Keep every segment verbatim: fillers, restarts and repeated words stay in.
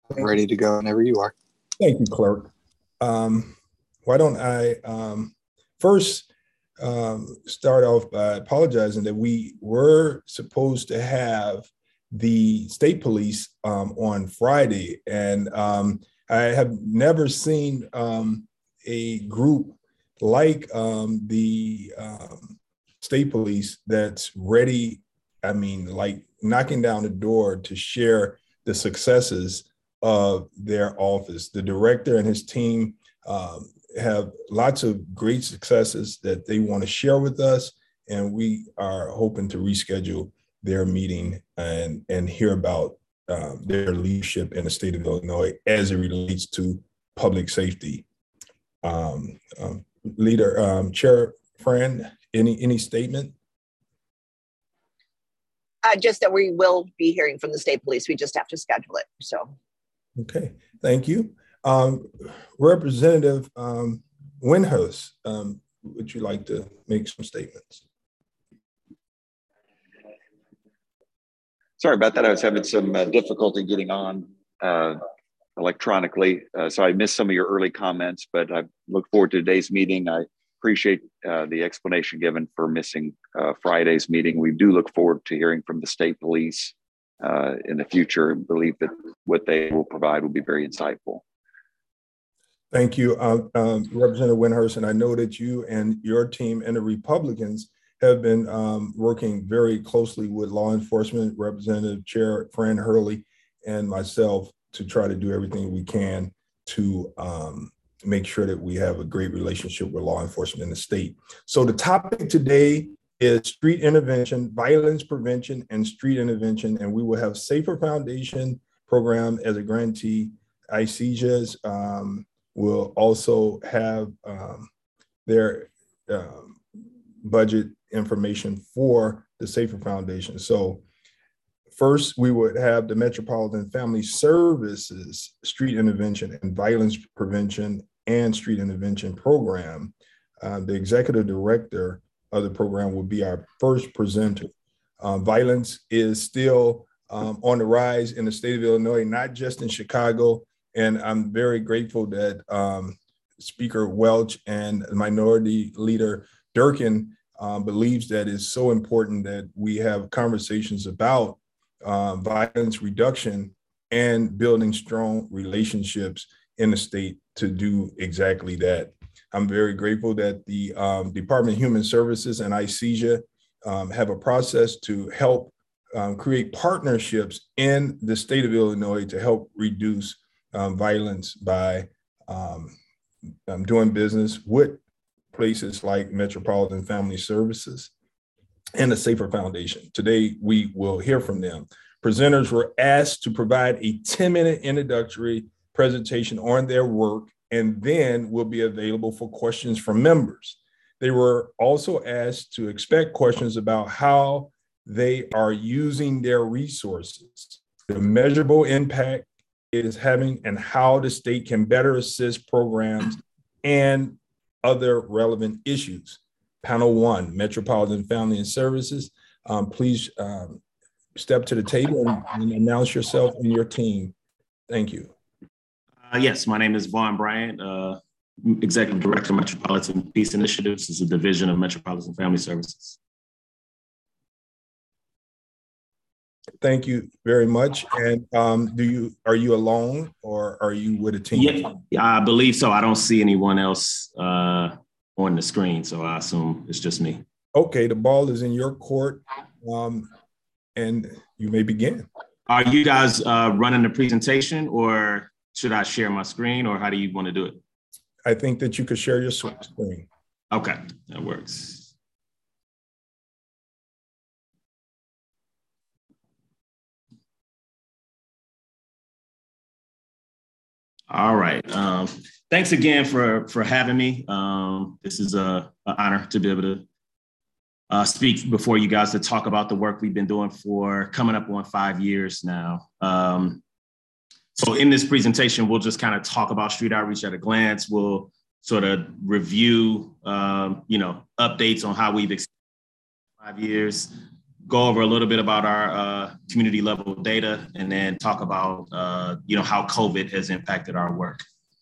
Ready to go whenever you are. Thank you, Clerk. Um, why don't I um, first um, start off by apologizing that we were supposed to have the state police um, on Friday, and um, I have never seen um, a group like um, the um, state police that's ready. I mean, like knocking down the door to share the successes of their office. The director and his team um, have lots of great successes that they want to share with us, and we are hoping to reschedule their meeting and, and hear about um, their leadership in the state of Illinois as it relates to public safety. Um, um, leader, um, Chair Friend, any, any statement? Uh, just that we will be hearing from the state police. We just have to schedule it, so. Okay, thank you. Um, Representative um, Windhurst, um, would you like to make some statements? Sorry about that. I was having some uh, difficulty getting on uh, electronically, uh, so I missed some of your early comments, but I look forward to today's meeting. I appreciate uh, the explanation given for missing uh, Friday's meeting. We do look forward to hearing from the state police uh, in the future and believe that what they will provide will be very insightful. Thank you, um, um, Representative Windhurst, and I know that you and your team and the Republicans have been um, working very closely with law enforcement, Representative Chair Fran Hurley and myself to try to do everything we can to um, make sure that we have a great relationship with law enforcement in the state. So the topic today is street intervention, violence prevention, and street intervention, and we will have Safer Foundation program as a grantee. ICEJA's um, will also have um, their um, budget information for the Safer Foundation. So first, we would have the Metropolitan Family Services Street Intervention and Violence Prevention and Street Intervention Program. Uh, the executive director of the program will be our first presenter. Uh, violence is still um, on the rise in the state of Illinois, not just in Chicago. And I'm very grateful that um, Speaker Welch and Minority Leader Durkin um, believes that it's so important that we have conversations about uh, violence reduction and building strong relationships in the state to do exactly that. I'm very grateful that the um, Department of Human Services and ICEJA um, have a process to help um, create partnerships in the state of Illinois to help reduce um, violence by um, um, doing business with places like Metropolitan Family Services and the Safer Foundation. Today, we will hear from them. Presenters were asked to provide a ten minute introductory presentation on their work, and then will be available for questions from members. They were also asked to expect questions about how they are using their resources, the measurable impact it is having, and how the state can better assist programs and other relevant issues. Panel one, Metropolitan Family and Services. Um, please um, step to the table and, and announce yourself and your team. Thank you. Uh, yes, my name is Vaughn Bryant, uh, Executive Director of Metropolitan Peace Initiatives. This is a division of Metropolitan Family Services. Thank you very much. And um, do you are you alone or are you with a team? Yeah, I believe so. I don't see anyone else uh, on the screen, so I assume it's just me. Okay, the ball is in your court, um, and you may begin. Are you guys uh, running the presentation, or should I share my screen, or how do you want to do it? I think that you could share your screen. Okay, that works. All right. Um, thanks again for, for having me. Um, this is a, an honor to be able to uh, speak before you guys to talk about the work we've been doing for coming up on five years now. Um, so in this presentation, we'll just kind of talk about street outreach at a glance. We'll sort of review, um, you know, updates on how we've experienced five years. go over a little bit about our uh, community level data, and then talk about, uh, you know, how COVID has impacted our work.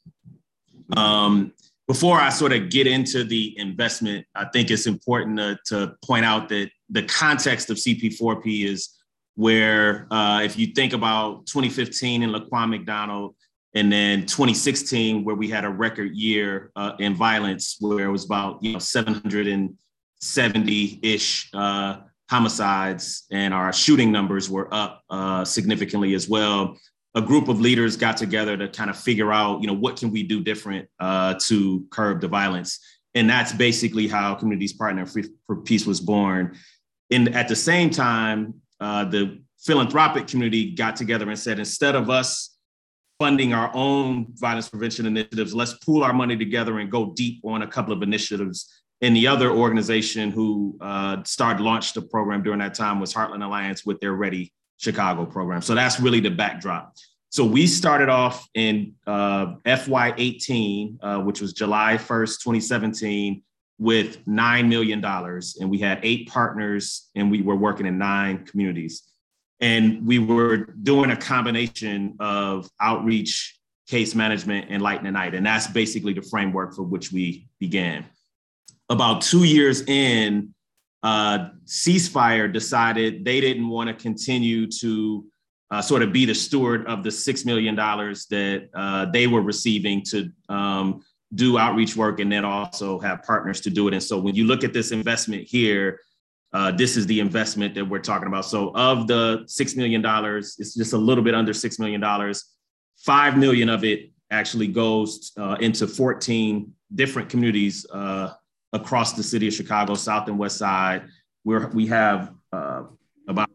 Um, before I sort of get into the investment, I think it's important to, to point out that the context of C P four P is where, uh, if you think about twenty fifteen in Laquan McDonald, and then twenty sixteen, where we had a record year uh, in violence, where it was about, you know, seven hundred seventy-ish uh, homicides, and our shooting numbers were up uh, significantly as well. A group of leaders got together to kind of figure out, you know, what can we do different uh, to curb the violence? And that's basically how Communities Partner for Peace was born. And at the same time, uh, the philanthropic community got together and said, instead of us funding our own violence prevention initiatives, let's pool our money together and go deep on a couple of initiatives. And the other organization who uh, started, launched the program during that time was Heartland Alliance with their Ready Chicago program. So that's really the backdrop. So we started off in uh, F Y eighteen, uh, which was July first, twenty seventeen, with nine million dollars. And we had eight partners, and we were working in nine communities. And we were doing a combination of outreach, case management, and light in the night. And that's basically the framework for which we began. About two years in, uh, Ceasefire decided they didn't want to continue to uh, sort of be the steward of the six million dollars that uh, they were receiving to um, do outreach work, and then also have partners to do it. And so when you look at this investment here, uh, this is the investment that we're talking about. So of the six million dollars, it's just a little bit under six million dollars. five million dollars of it actually goes uh, into fourteen different communities uh, across the city of Chicago, South and West Side, where we have uh, about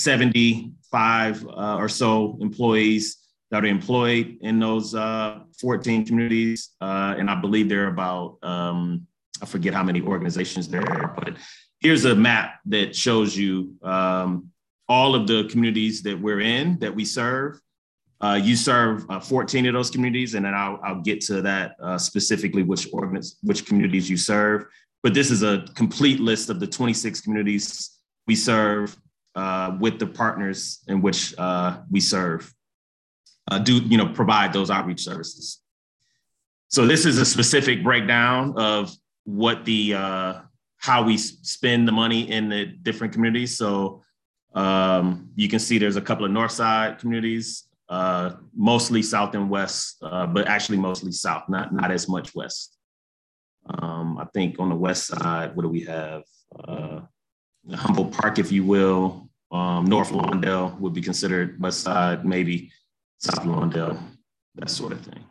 seventy-five uh, or so employees that are employed in those uh, fourteen communities. Uh, and I believe there are about, um, I forget how many organizations there are, but here's a map that shows you um, all of the communities that we're in, that we serve. Uh, you serve uh, fourteen of those communities, and then I'll, I'll get to that uh, specifically, which organiz- which communities you serve. But this is a complete list of the twenty-six communities we serve uh, with the partners in which uh, we serve, uh, do you know provide those outreach services. So this is a specific breakdown of what the uh, how we spend the money in the different communities. So um, you can see there's a couple of North Side communities. Uh, mostly South and West, uh, but actually mostly South, not, not as much West. Um, I think on the West Side, what do we have? Uh, Humboldt Park, if you will. Um, North Lawndale would be considered West Side, maybe South Lawndale, that sort of thing.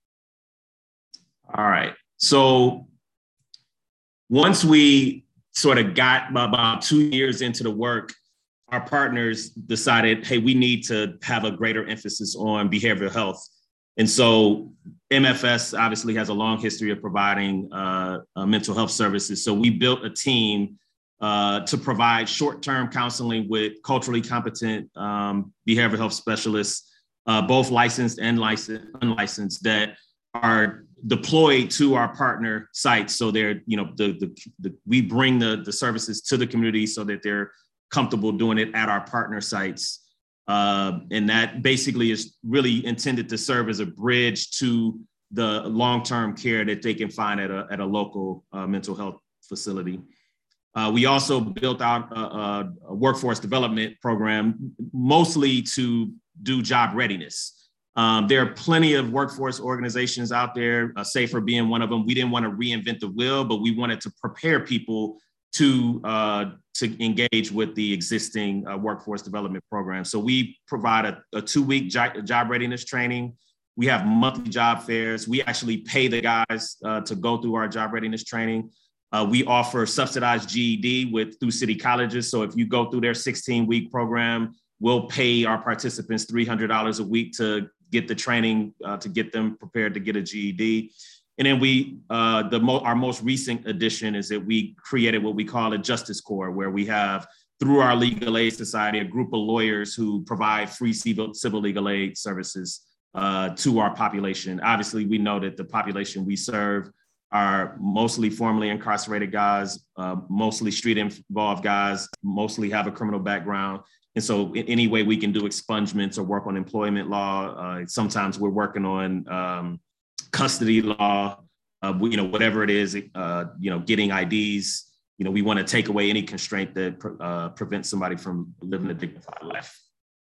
All right, so once we sort of got about two years into the work, our partners decided, hey, we need to have a greater emphasis on behavioral health. And so M F S obviously has a long history of providing uh, uh, mental health services. So we built a team uh, to provide short-term counseling with culturally competent um, behavioral health specialists, uh, both licensed and licensed, unlicensed, that are deployed to our partner sites. So they're, you know, the, the, the we bring the, the services to the community so that they're comfortable doing it at our partner sites. Uh, and that basically is really intended to serve as a bridge to the long-term care that they can find at a, at a local uh, mental health facility. Uh, we also built out a, a workforce development program, mostly to do job readiness. Um, there are plenty of workforce organizations out there, uh, SAFER being one of them. We didn't want to reinvent the wheel, but we wanted to prepare people to uh, to engage with the existing uh, workforce development program. So we provide a, a two-week jo- job readiness training. We have monthly job fairs. We actually pay the guys uh, to go through our job readiness training. Uh, we offer subsidized G E D with through city colleges. So if you go through their sixteen-week program, we'll pay our participants three hundred dollars a week to get the training, uh, to get them prepared to get a G E D. And then we, uh, the mo- our most recent addition is that we created what we call a Justice Corps, where we have, through our Legal Aid Society, a group of lawyers who provide free civil, civil legal aid services uh, to our population. Obviously, we know that the population we serve are mostly formerly incarcerated guys, uh, mostly street involved guys, mostly have a criminal background. And so in any way we can do expungements or work on employment law, uh, sometimes we're working on um, custody law, uh, you know, whatever it is, uh, you know, getting I Ds. You know, we want to take away any constraint that uh, prevents somebody from living a dignified life.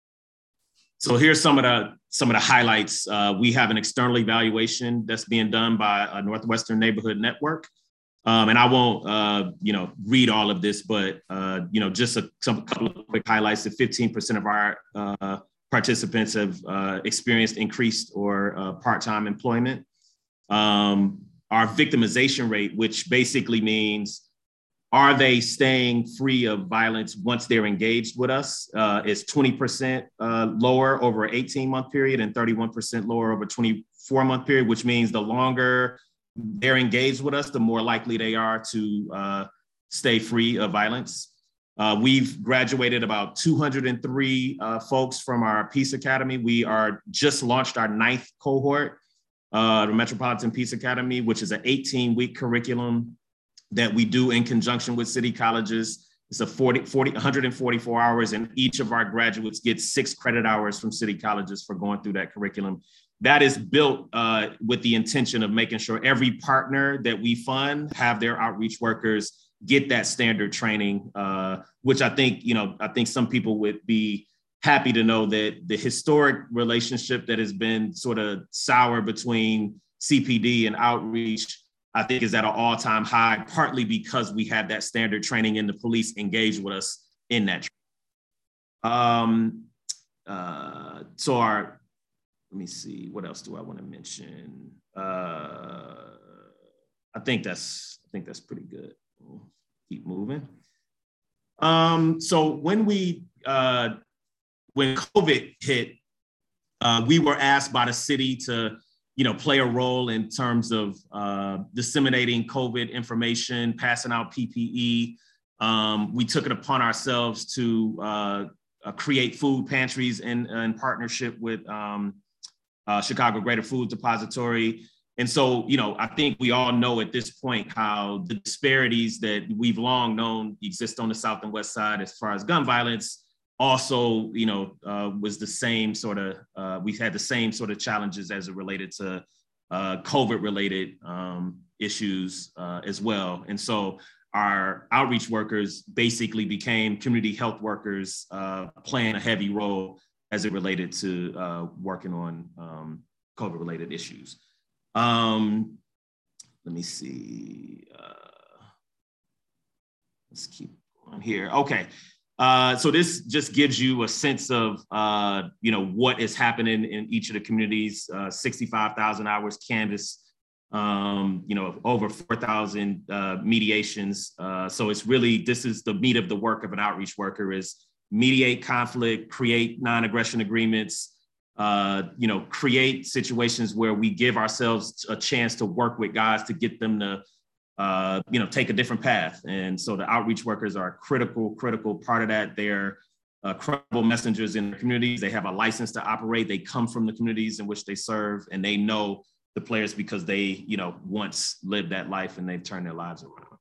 So here's some of the some of the highlights. Uh, we have an external evaluation that's being done by a Northwestern Neighborhood Network. Um, and I won't, uh, you know, read all of this, but, uh, you know, just a, some, a couple of quick highlights. That fifteen percent of our uh, participants have uh, experienced increased or uh, part-time employment. Um, our victimization rate, which basically means, are they staying free of violence once they're engaged with us, uh, is twenty percent uh, lower over an eighteen month period and thirty-one percent lower over a twenty-four month period, which means the longer they're engaged with us, the more likely they are to uh, stay free of violence. Uh, we've graduated about two hundred three uh, folks from our Peace Academy. We are just launched our ninth cohort, uh, the Metropolitan Peace Academy, which is an eighteen week curriculum that we do in conjunction with city colleges. It's a forty, forty, one hundred forty-four hours, and each of our graduates gets six credit hours from city colleges for going through that curriculum. That is built uh, with the intention of making sure every partner that we fund have their outreach workers get that standard training, uh, which I think, you know, I think some people would be happy to know that the historic relationship that has been sort of sour between C P D and outreach, I think is at an all-time high, partly because we have that standard training and the police engage with us in that. Um, uh, so our, let me see, what else do I want to mention? Uh, I think that's, I think that's pretty good. We'll keep moving. Um, so when we, uh, when COVID hit, uh, we were asked by the city to, you know, play a role in terms of uh, disseminating COVID information, passing out P P E. Um, we took it upon ourselves to uh, uh, create food pantries in, in partnership with um, uh, Chicago Greater Food Depository. And so, you know, I think we all know at this point how the disparities that we've long known exist on the South and West Side as far as gun violence also, you know, uh, was the same sort of, uh, we've had the same sort of challenges as it related to uh, COVID related um, issues uh, as well. And so our outreach workers basically became community health workers, uh, playing a heavy role as it related to uh, working on um, COVID related issues. Um, let me see, uh, let's keep on here. Okay. Uh, so this just gives you a sense of, uh, you know, what is happening in each of the communities. uh, sixty-five thousand hours canvassed, um, you know, over four thousand uh, mediations. Uh, so it's really, this is the meat of the work of an outreach worker, is mediate conflict, create non-aggression agreements, uh, you know, create situations where we give ourselves a chance to work with guys to get them to Uh, you know, take a different path. And so the outreach workers are a critical, critical part of that. They're uh, credible messengers in their communities. They have a license to operate. They come from the communities in which they serve, and they know the players because they, you know, once lived that life and they've turned their lives around.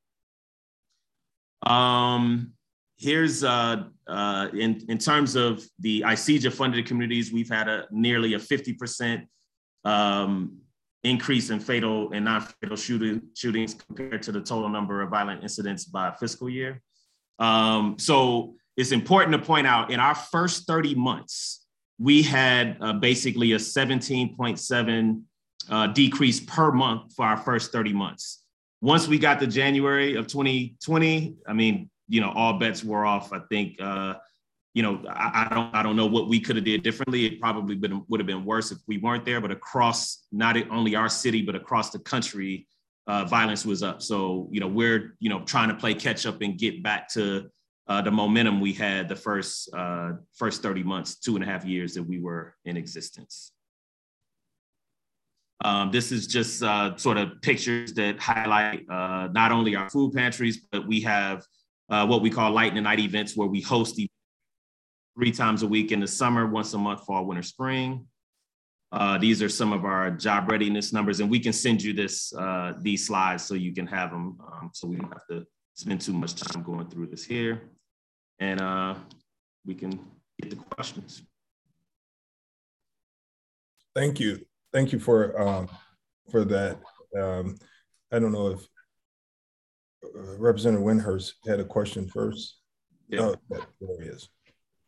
Um, here's, uh, uh, in, in terms of the I C J A funded communities, we've had a nearly a fifty percent um, increase in fatal and non-fatal shooting, shootings compared to the total number of violent incidents by fiscal year. Um, so it's important to point out, in our first thirty months, we had uh, basically a seventeen point seven uh, decrease per month for our first thirty months. Once we got to January of twenty twenty, I mean, you know, all bets were off. I think, uh, you know, I, I don't, I don't know what we could have did differently. It probably been, would have been worse if we weren't there. But across not only our city, but across the country, uh, violence was up. So, you know, we're, you know, trying to play catch up and get back to uh, the momentum we had the first uh, first thirty months, two and a half years that we were in existence. Um, this is just uh, sort of pictures that highlight uh, not only our food pantries, but we have uh, what we call light and night events, where we host three times a week in the summer, once a month, fall, winter, spring. Uh, these are some of our job readiness numbers, and we can send you this uh, these slides so you can have them, um, so we don't have to spend too much time going through this here. And uh, we can get the questions. Thank you. Thank you for um, for that. Um, I don't know if uh, Representative Windhurst had a question first. Yeah. Oh, there he is.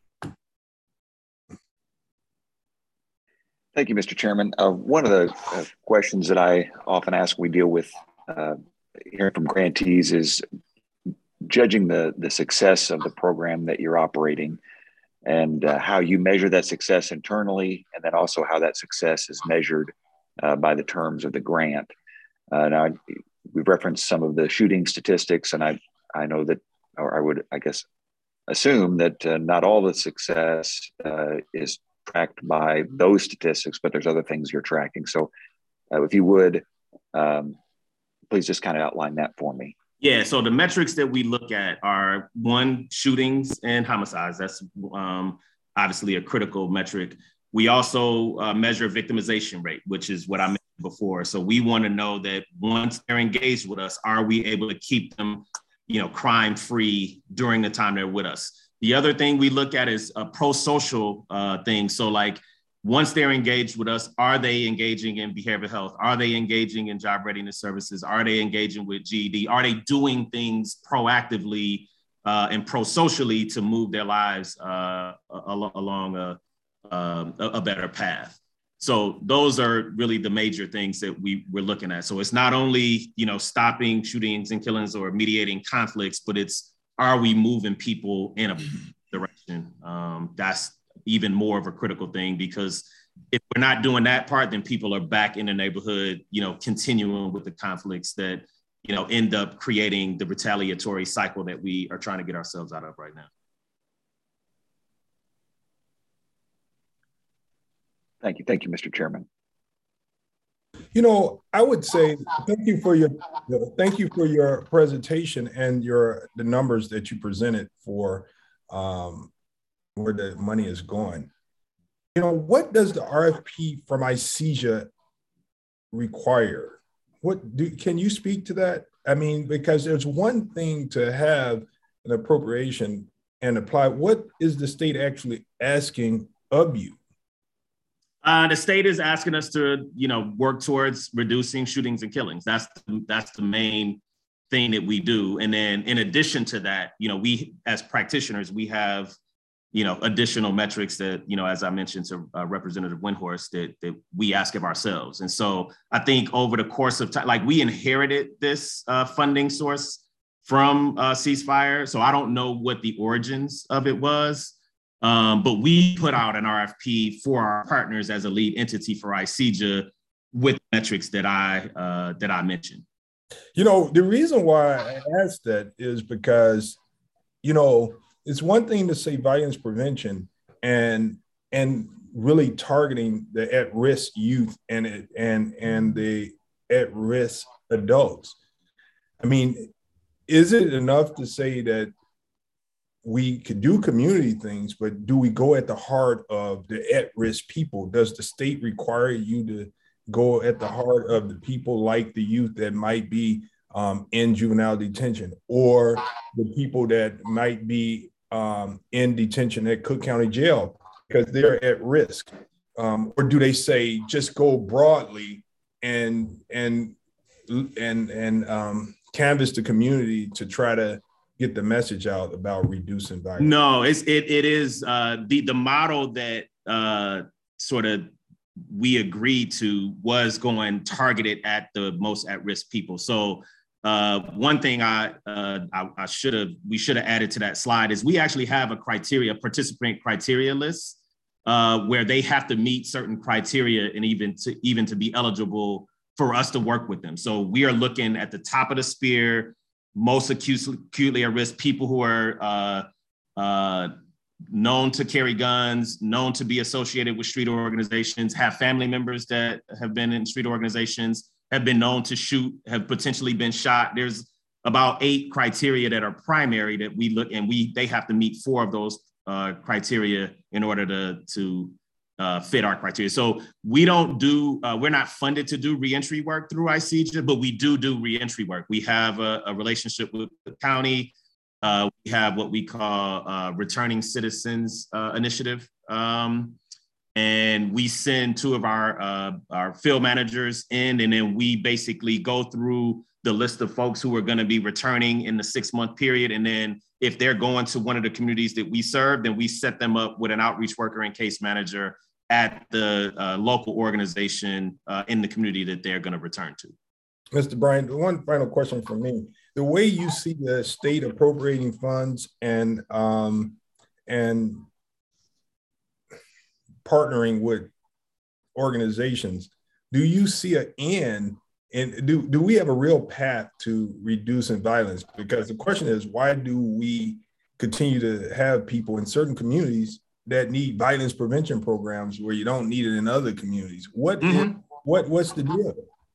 Thank you, Mister Chairman. Uh, one of the uh, questions that I often ask when we deal with uh, hearing from grantees is judging the, the success of the program that you're operating and uh, how you measure that success internally, and then also how that success is measured uh, by the terms of the grant. Uh, now, we've referenced some of the shooting statistics, and I, I know that, or I would, I guess, assume that uh, not all the success uh, is tracked by those statistics, but there's other things you're tracking. So uh, if you would, um, please just kind of outline that for me. Yeah, so the metrics that we look at are one, shootings and homicides. That's um, obviously a critical metric. We also uh, measure victimization rate, which is what I mentioned before. So we want to know that once they're engaged with us, are we able to keep them, you know, crime free during the time they're with us? The other thing we look at is a pro-social uh, thing. So like, once they're engaged with us, are they engaging in behavioral health? Are they engaging in job readiness services? Are they engaging with G E D? Are they doing things proactively uh, and pro-socially to move their lives uh, al- along a, um, a better path? So those are really the major things that we, we're looking at. So it's not only, you know, stopping shootings and killings or mediating conflicts, but it's, are we moving people in a direction? Um, that's even more of a critical thing, because if we're not doing that part, then people are back in the neighborhood, you know, continuing with the conflicts that, you know, end up creating the retaliatory cycle that we are trying to get ourselves out of right now. Thank you. Thank you, Mister Chairman. You know, I would say thank you for your thank you for your presentation and your the numbers that you presented for um, where the money is going. You know, what does the R F P from I C J A require? What do can you speak to that? I mean, because there's one thing to have an appropriation and apply. What is the state actually asking of you? Uh, the state is asking us to, you know, work towards reducing shootings and killings. That's the, that's the main thing that we do. And then in addition to that, you know, we as practitioners, we have, you know, additional metrics that, you know, as I mentioned to uh, Representative Windhorst, that, that we ask of ourselves. And so I think over the course of time, like we inherited this uh, funding source from uh, Ceasefire. So I don't know what the origins of it was. Um, but we put out an R F P for our partners as a lead entity for I C J A with metrics that I uh, that I mentioned. You know, the reason why I asked that is because, you know, it's one thing to say violence prevention and and really targeting the at-risk youth and it and and the at-risk adults. I mean, is it enough to say that we could do community things, but do we go at the heart of the at-risk people? Does the state require you to go at the heart of the people like the youth that might be um, in juvenile detention, or the people that might be um, in detention at Cook County Jail because they're at risk? Um, or do they say just go broadly and and and and um, canvass the community to try to get the message out about reducing violence? No, it's it it is uh, the the model that uh, sort of we agreed to was going targeted at the most at-risk people. So uh, one thing I uh, I, I should have we should have added to that slide is we actually have a criteria participant criteria list uh, where they have to meet certain criteria and even to even to be eligible for us to work with them. So we are looking at the top of the spear, most acutely, acutely at risk, people who are uh, uh, known to carry guns, known to be associated with street organizations, have family members that have been in street organizations, have been known to shoot, have potentially been shot. There's about eight criteria that are primary that we look, and we they have to meet four of those uh, criteria in order to, to uh, fit our criteria. So we don't do, uh, we're not funded to do reentry work through I C J A, but we do do reentry work. We have a, a relationship with the county. Uh, we have what we call uh, Returning Citizens uh, Initiative. Um, and we send two of our, uh, our field managers in, and then we basically go through the list of folks who are going to be returning in the six month period. And then if they're going to one of the communities that we serve, then we set them up with an outreach worker and case manager at the uh, local organization uh, in the community that they're going to return to. Mister Bryant, one final question from me. The way you see the state appropriating funds and um, and partnering with organizations, do you see an end? And do, do we have a real path to reducing violence? Because the question is, why do we continue to have people in certain communities that need violence prevention programs where you don't need it in other communities? What, mm-hmm. is, what what's the deal?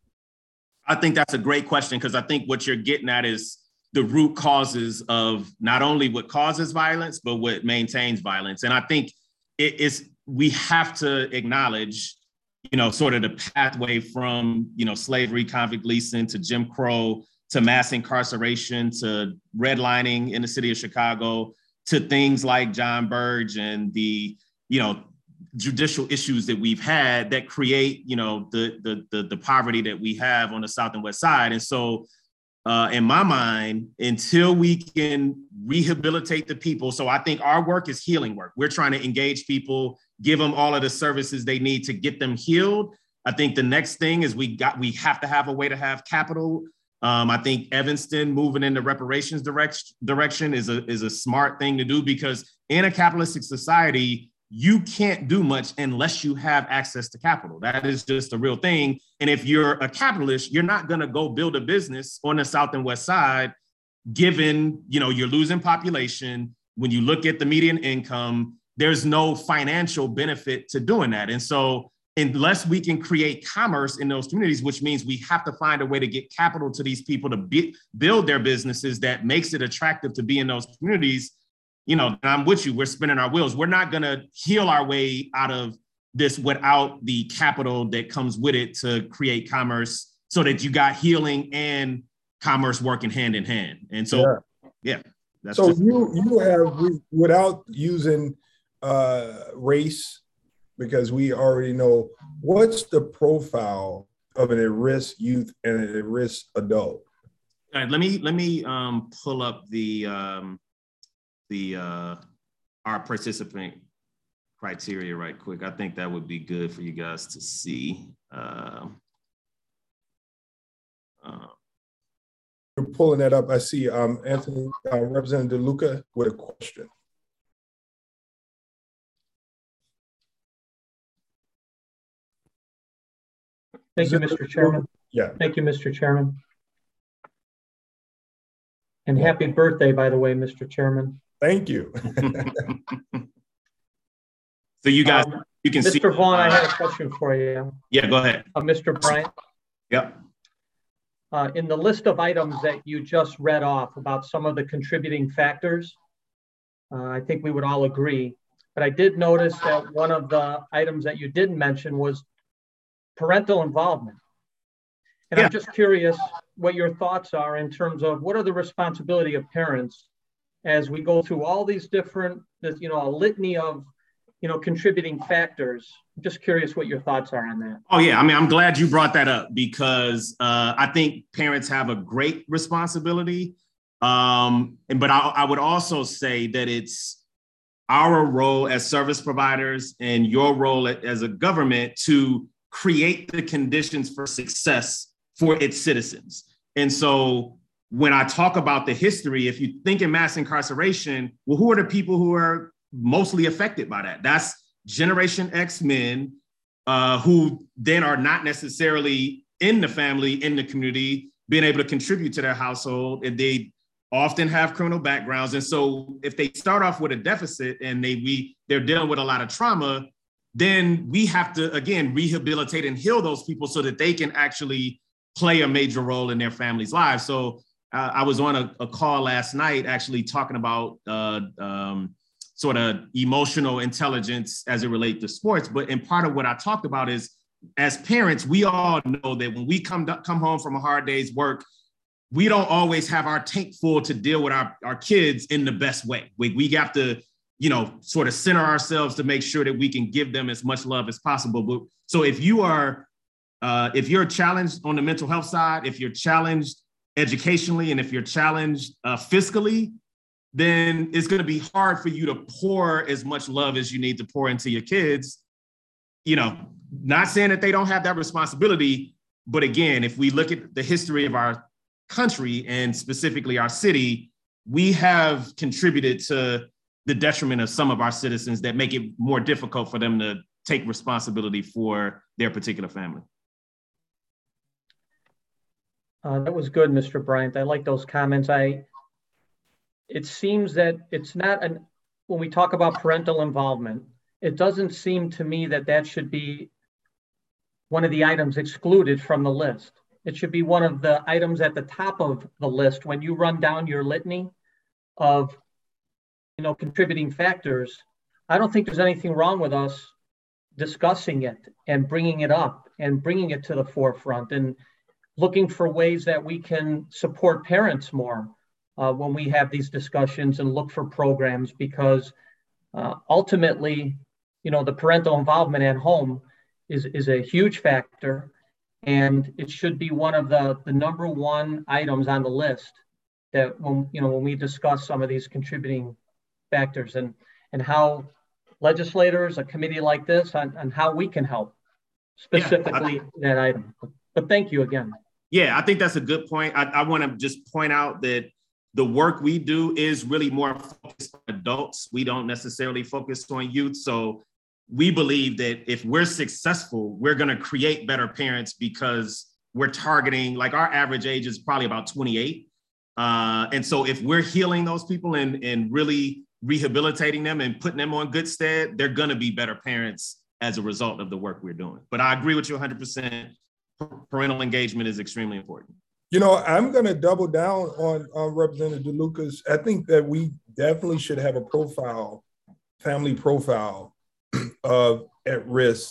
I think that's a great question, because I think what you're getting at is the root causes of not only what causes violence, but what maintains violence. And I think it is, we have to acknowledge, you know, sort of the pathway from, you know, slavery, convict leasing, to Jim Crow, to mass incarceration, to redlining in the city of Chicago, to things like John Burge and the, you know, judicial issues that we've had that create, you know, the, the, the, the poverty that we have on the South and West Side. And so uh, in my mind, until we can rehabilitate the people, so I think our work is healing work. We're trying to engage people, give them all of the services they need to get them healed. I think the next thing is we got, we have to have a way to have capital. Um, I think Evanston moving in the reparations direct, direction is a, is a smart thing to do, because in a capitalistic society, you can't do much unless you have access to capital. That is just a real thing. And if you're a capitalist, you're not going to go build a business on the South and West Side, given, you know, you're losing population. When you look at the median income, there's no financial benefit to doing that. And so unless we can create commerce in those communities, which means we have to find a way to get capital to these people to be, build their businesses that makes it attractive to be in those communities, you know, and I'm with you, we're spinning our wheels. We're not going to heal our way out of this without the capital that comes with it to create commerce, so that you got healing and commerce working hand in hand. And so, yeah. yeah that's so just- you, you have, without using uh, race, because we already know, what's the profile of an at-risk youth and an at-risk adult? All right, let me, let me um, pull up the, um, the uh, our participant criteria right quick. I think that would be good for you guys to see. Uh, uh, You're pulling that up. I see um, Anthony, uh, Representative DeLuca with a question. Thank you, Mister Chairman. Yeah. Thank you, Mister Chairman. And happy birthday, by the way, Mister Chairman. Thank you. So you guys, um, you can Mister see. Mister Vaughn, I have a question for you. Yeah, go ahead. Uh, Mister Bryant. Yep. Uh, in the list of items that you just read off about some of the contributing factors, uh, I think we would all agree. But I did notice that one of the items that you didn't mention was parental involvement. And yeah. I'm just curious what your thoughts are in terms of what are the responsibility of parents as we go through all these different, you know, a litany of, you know, contributing factors. I'm just curious what your thoughts are on that. Oh yeah, I mean, I'm glad you brought that up, because uh, I think parents have a great responsibility. Um, and, but I, I would also say that it's our role as service providers and your role as a government to create the conditions for success for its citizens. And so when I talk about the history, if you think in mass incarceration, well, who are the people who are mostly affected by that? That's Generation X men uh, who then are not necessarily in the family, in the community, being able to contribute to their household, and they often have criminal backgrounds. And so if they start off with a deficit and they we they're dealing with a lot of trauma, then we have to, again, rehabilitate and heal those people so that they can actually play a major role in their families' lives. So uh, I was on a, a call last night actually talking about uh, um, sort of emotional intelligence as it relates to sports. But in part of what I talked about is, as parents, we all know that when we come to, come home from a hard day's work, we don't always have our tank full to deal with our, our kids in the best way. We, we have to, you know, sort of center ourselves to make sure that we can give them as much love as possible. But so if you are, uh, if you're challenged on the mental health side, if you're challenged educationally, and if you're challenged uh, fiscally, then it's going to be hard for you to pour as much love as you need to pour into your kids. You know, not saying that they don't have that responsibility, but again, if we look at the history of our country and specifically our city, we have contributed to the detriment of some of our citizens that make it more difficult for them to take responsibility for their particular family. Uh, that was good, Mister Bryant. I like those comments. I, it seems that it's not an, when we talk about parental involvement, it doesn't seem to me that that should be one of the items excluded from the list. It should be one of the items at the top of the list when you run down your litany of, you know, contributing factors. I don't think there's anything wrong with us discussing it and bringing it up and bringing it to the forefront and looking for ways that we can support parents more uh, when we have these discussions and look for programs, because uh, ultimately, you know, the parental involvement at home is, is a huge factor. And it should be one of the, the number one items on the list that when, you know, when we discuss some of these contributing factors and, and how legislators, a committee like this, on, on how we can help specifically yeah, I, that item. But thank you again. Yeah, I think that's a good point. I, I want to just point out that the work we do is really more focused on adults. We don't necessarily focus on youth. So we believe that if we're successful, we're going to create better parents because we're targeting, like our average age is probably about twenty-eight. Uh, and so if we're healing those people and, and really rehabilitating them and putting them on good stead, they're going to be better parents as a result of the work we're doing. But I agree with you one hundred percent. Parental engagement is extremely important. You know, I'm going to double down on, on Representative DeLucas. I think that we definitely should have a profile, family profile of at-risk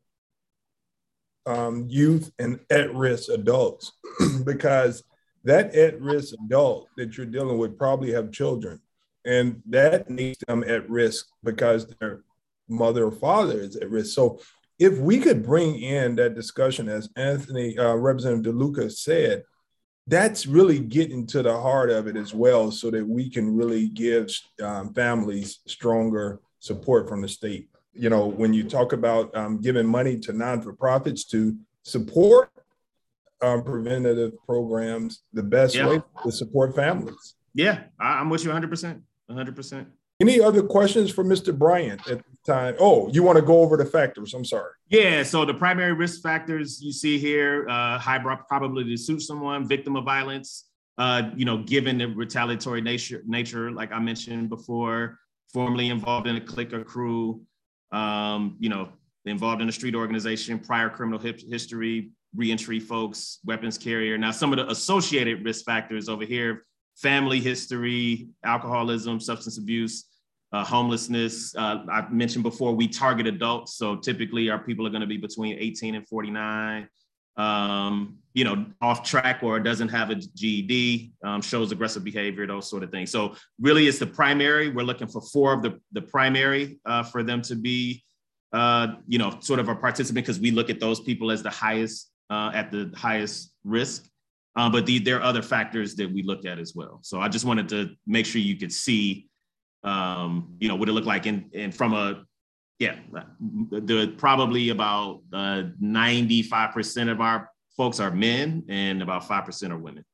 um, youth and at-risk adults, because that at-risk adult that you're dealing with probably have children, and that makes them at risk because their mother or father is at risk. So if we could bring in that discussion, as Anthony, uh, Representative DeLucas said, that's really getting to the heart of it as well, so that we can really give um, families stronger support from the state. You know, when you talk about um, giving money to non-for-profits to support um, preventative programs, the best yeah. way to support families. Yeah, I'm with you one hundred percent, one hundred percent. Any other questions for Mister Bryant at the time? Oh, you want to go over the factors? I'm sorry. Yeah, so the primary risk factors you see here, uh, high probability to sue someone, victim of violence, uh, you know, given the retaliatory nature, nature, like I mentioned before, formerly involved in a clique or crew, um, you know, involved in a street organization, prior criminal history, reentry folks, weapons carrier. Now, some of the associated risk factors over here, family history, alcoholism, substance abuse, uh, homelessness. Uh, I mentioned before, we target adults. So typically our people are going to be between eighteen and forty-nine, um, you know, off track or doesn't have a G E D, um, shows aggressive behavior, those sort of things. So really it's the primary. We're looking for four of the, the primary uh, for them to be, uh, you know, sort of a participant, because we look at those people as the highest, uh, at the highest risk. Uh, but the, there are other factors that we look at as well. So I just wanted to make sure you could see, um, you know, what it looked like. And, and from a, yeah, the probably about uh, ninety-five percent of our folks are men and about five percent are women.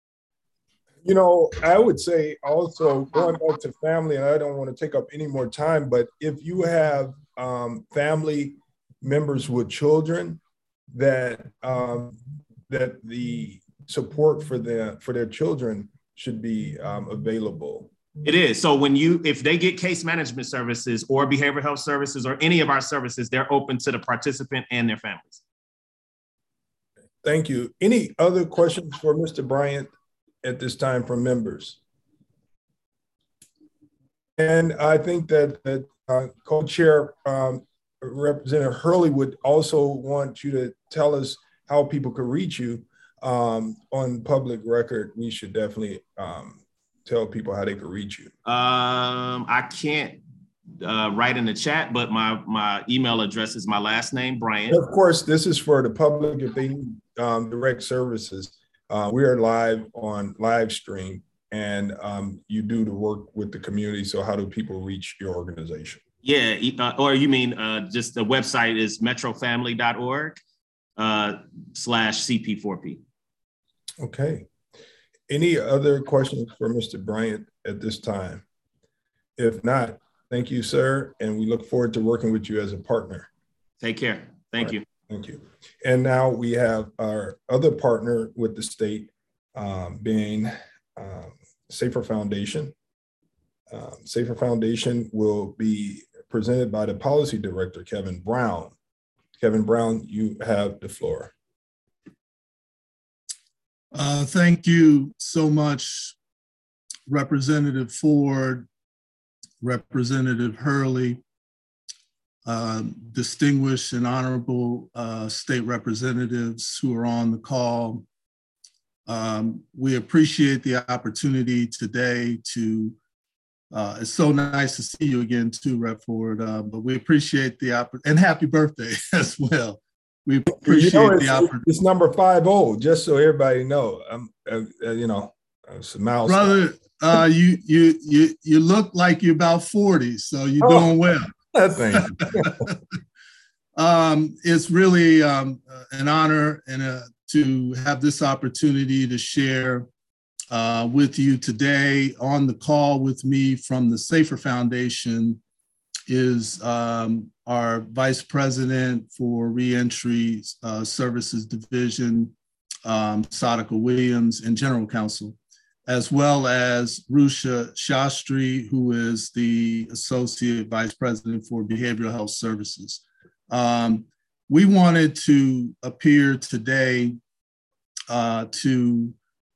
You know, I would say also going back to family, and I don't want to take up any more time, but if you have um, family members with children, that um, that the support for their for their children should be um, available. It is. So when you, if they get case management services or behavioral health services or any of our services, they're open to the participant and their families. Thank you. Any other questions for Mister Bryant at this time from members? And I think that, that uh, co-chair um, Representative Hurley would also want you to tell us how people could reach you um, on public record. We should definitely um, tell people how they could reach you. Um, I can't uh, write in the chat, but my my email address is my last name, Bryant. Of course, this is for the public if they need um, direct services. Uh, we are live on live stream, and um, you do the work with the community. So how do people reach your organization? Yeah, uh, or you mean uh, just the website is metrofamily dot org uh, slash C P four P. Okay. Any other questions for Mister Bryant at this time? If not, thank you, sir. And we look forward to working with you as a partner. Take care. Thank All right. you. Thank you. And now we have our other partner with the state um, being um, Safer Foundation. Um, Safer Foundation will be presented by the Policy Director, Kevin Brown. Kevin Brown, you have the floor. Uh, thank you so much, Representative Ford, Representative Hurley, uh, distinguished and honorable uh, state representatives who are on the call. Um, we appreciate the opportunity today to, uh, it's so nice to see you again too, Rep Ford, uh, but we appreciate the opportunity, and happy birthday as well. We appreciate you know, the opportunity. It's number five oh, just so everybody know. Um, uh, uh, you know, it's a milestone. Brother, uh, you you you you look like you're about forty, so you're oh, doing well. Thank you. um, it's really um, an honor and a, to have this opportunity to share uh, with you today. On the call with me from the Safer Foundation is um, our Vice President for Reentry uh, Services Division, um, Sadaka Williams, and General Counsel, as well as Rusha Shastri, who is the Associate Vice President for Behavioral Health Services. Um, we wanted to appear today uh, to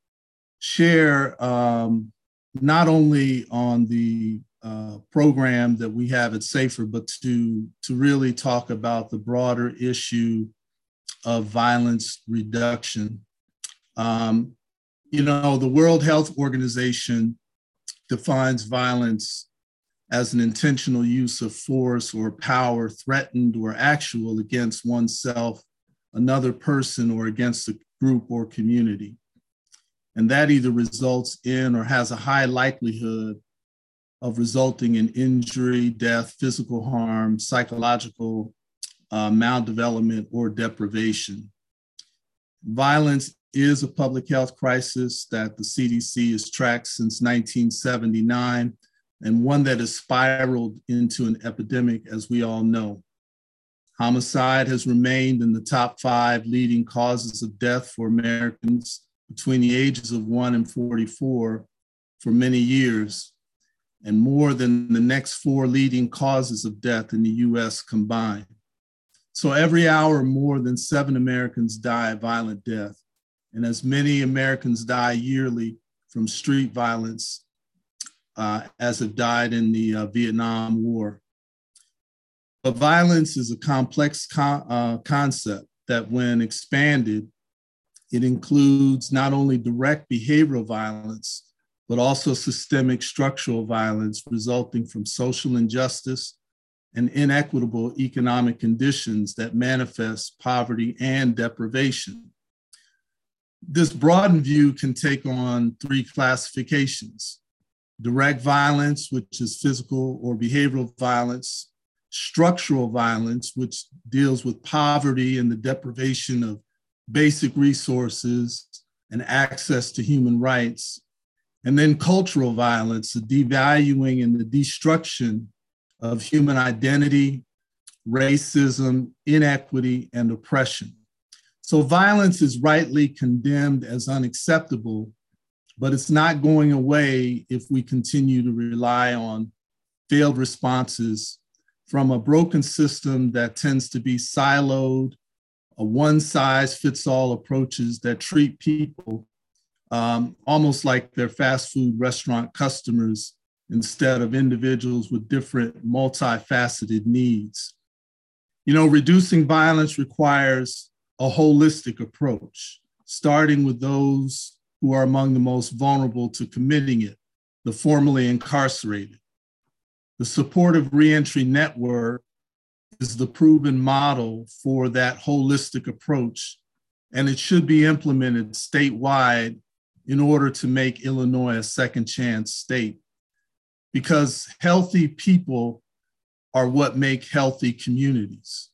share um, not only on the uh, program that we have at SAFER, but to, to really talk about the broader issue of violence reduction. Um, you know, the World Health Organization defines violence as an intentional use of force or power, threatened or actual, against oneself, another person, or against a group or community. And that either results in or has a high likelihood of resulting in injury, death, physical harm, psychological uh, maldevelopment, or deprivation. Violence is a public health crisis that the C D C has tracked since nineteen seventy-nine, and one that has spiraled into an epidemic, as we all know. Homicide has remained in the top five leading causes of death for Americans between the ages of one and forty-four for many years, and more than the next four leading causes of death in the U S combined. So every hour, more than seven Americans die a violent death, and as many Americans die yearly from street violence uh, as have died in the uh, Vietnam War. But violence is a complex co- uh, concept that, when expanded, it includes not only direct behavioral violence, but also systemic structural violence resulting from social injustice and inequitable economic conditions that manifest poverty and deprivation. This broadened view can take on three classifications: direct violence, which is physical or behavioral violence; structural violence, which deals with poverty and the deprivation of basic resources and access to human rights; and then cultural violence, the devaluing and the destruction of human identity, racism, inequity, and oppression. So violence is rightly condemned as unacceptable, but it's not going away if we continue to rely on failed responses from a broken system that tends to be siloed, a one-size-fits-all approaches that treat people um, almost like they're fast food restaurant customers instead of individuals with different multifaceted needs. You know, reducing violence requires a holistic approach, starting with those who are among the most vulnerable to committing it, the formerly incarcerated. The Supportive Reentry Network is the proven model for that holistic approach, and it should be implemented statewide in order to make Illinois a second chance state. Because healthy people are what make healthy communities.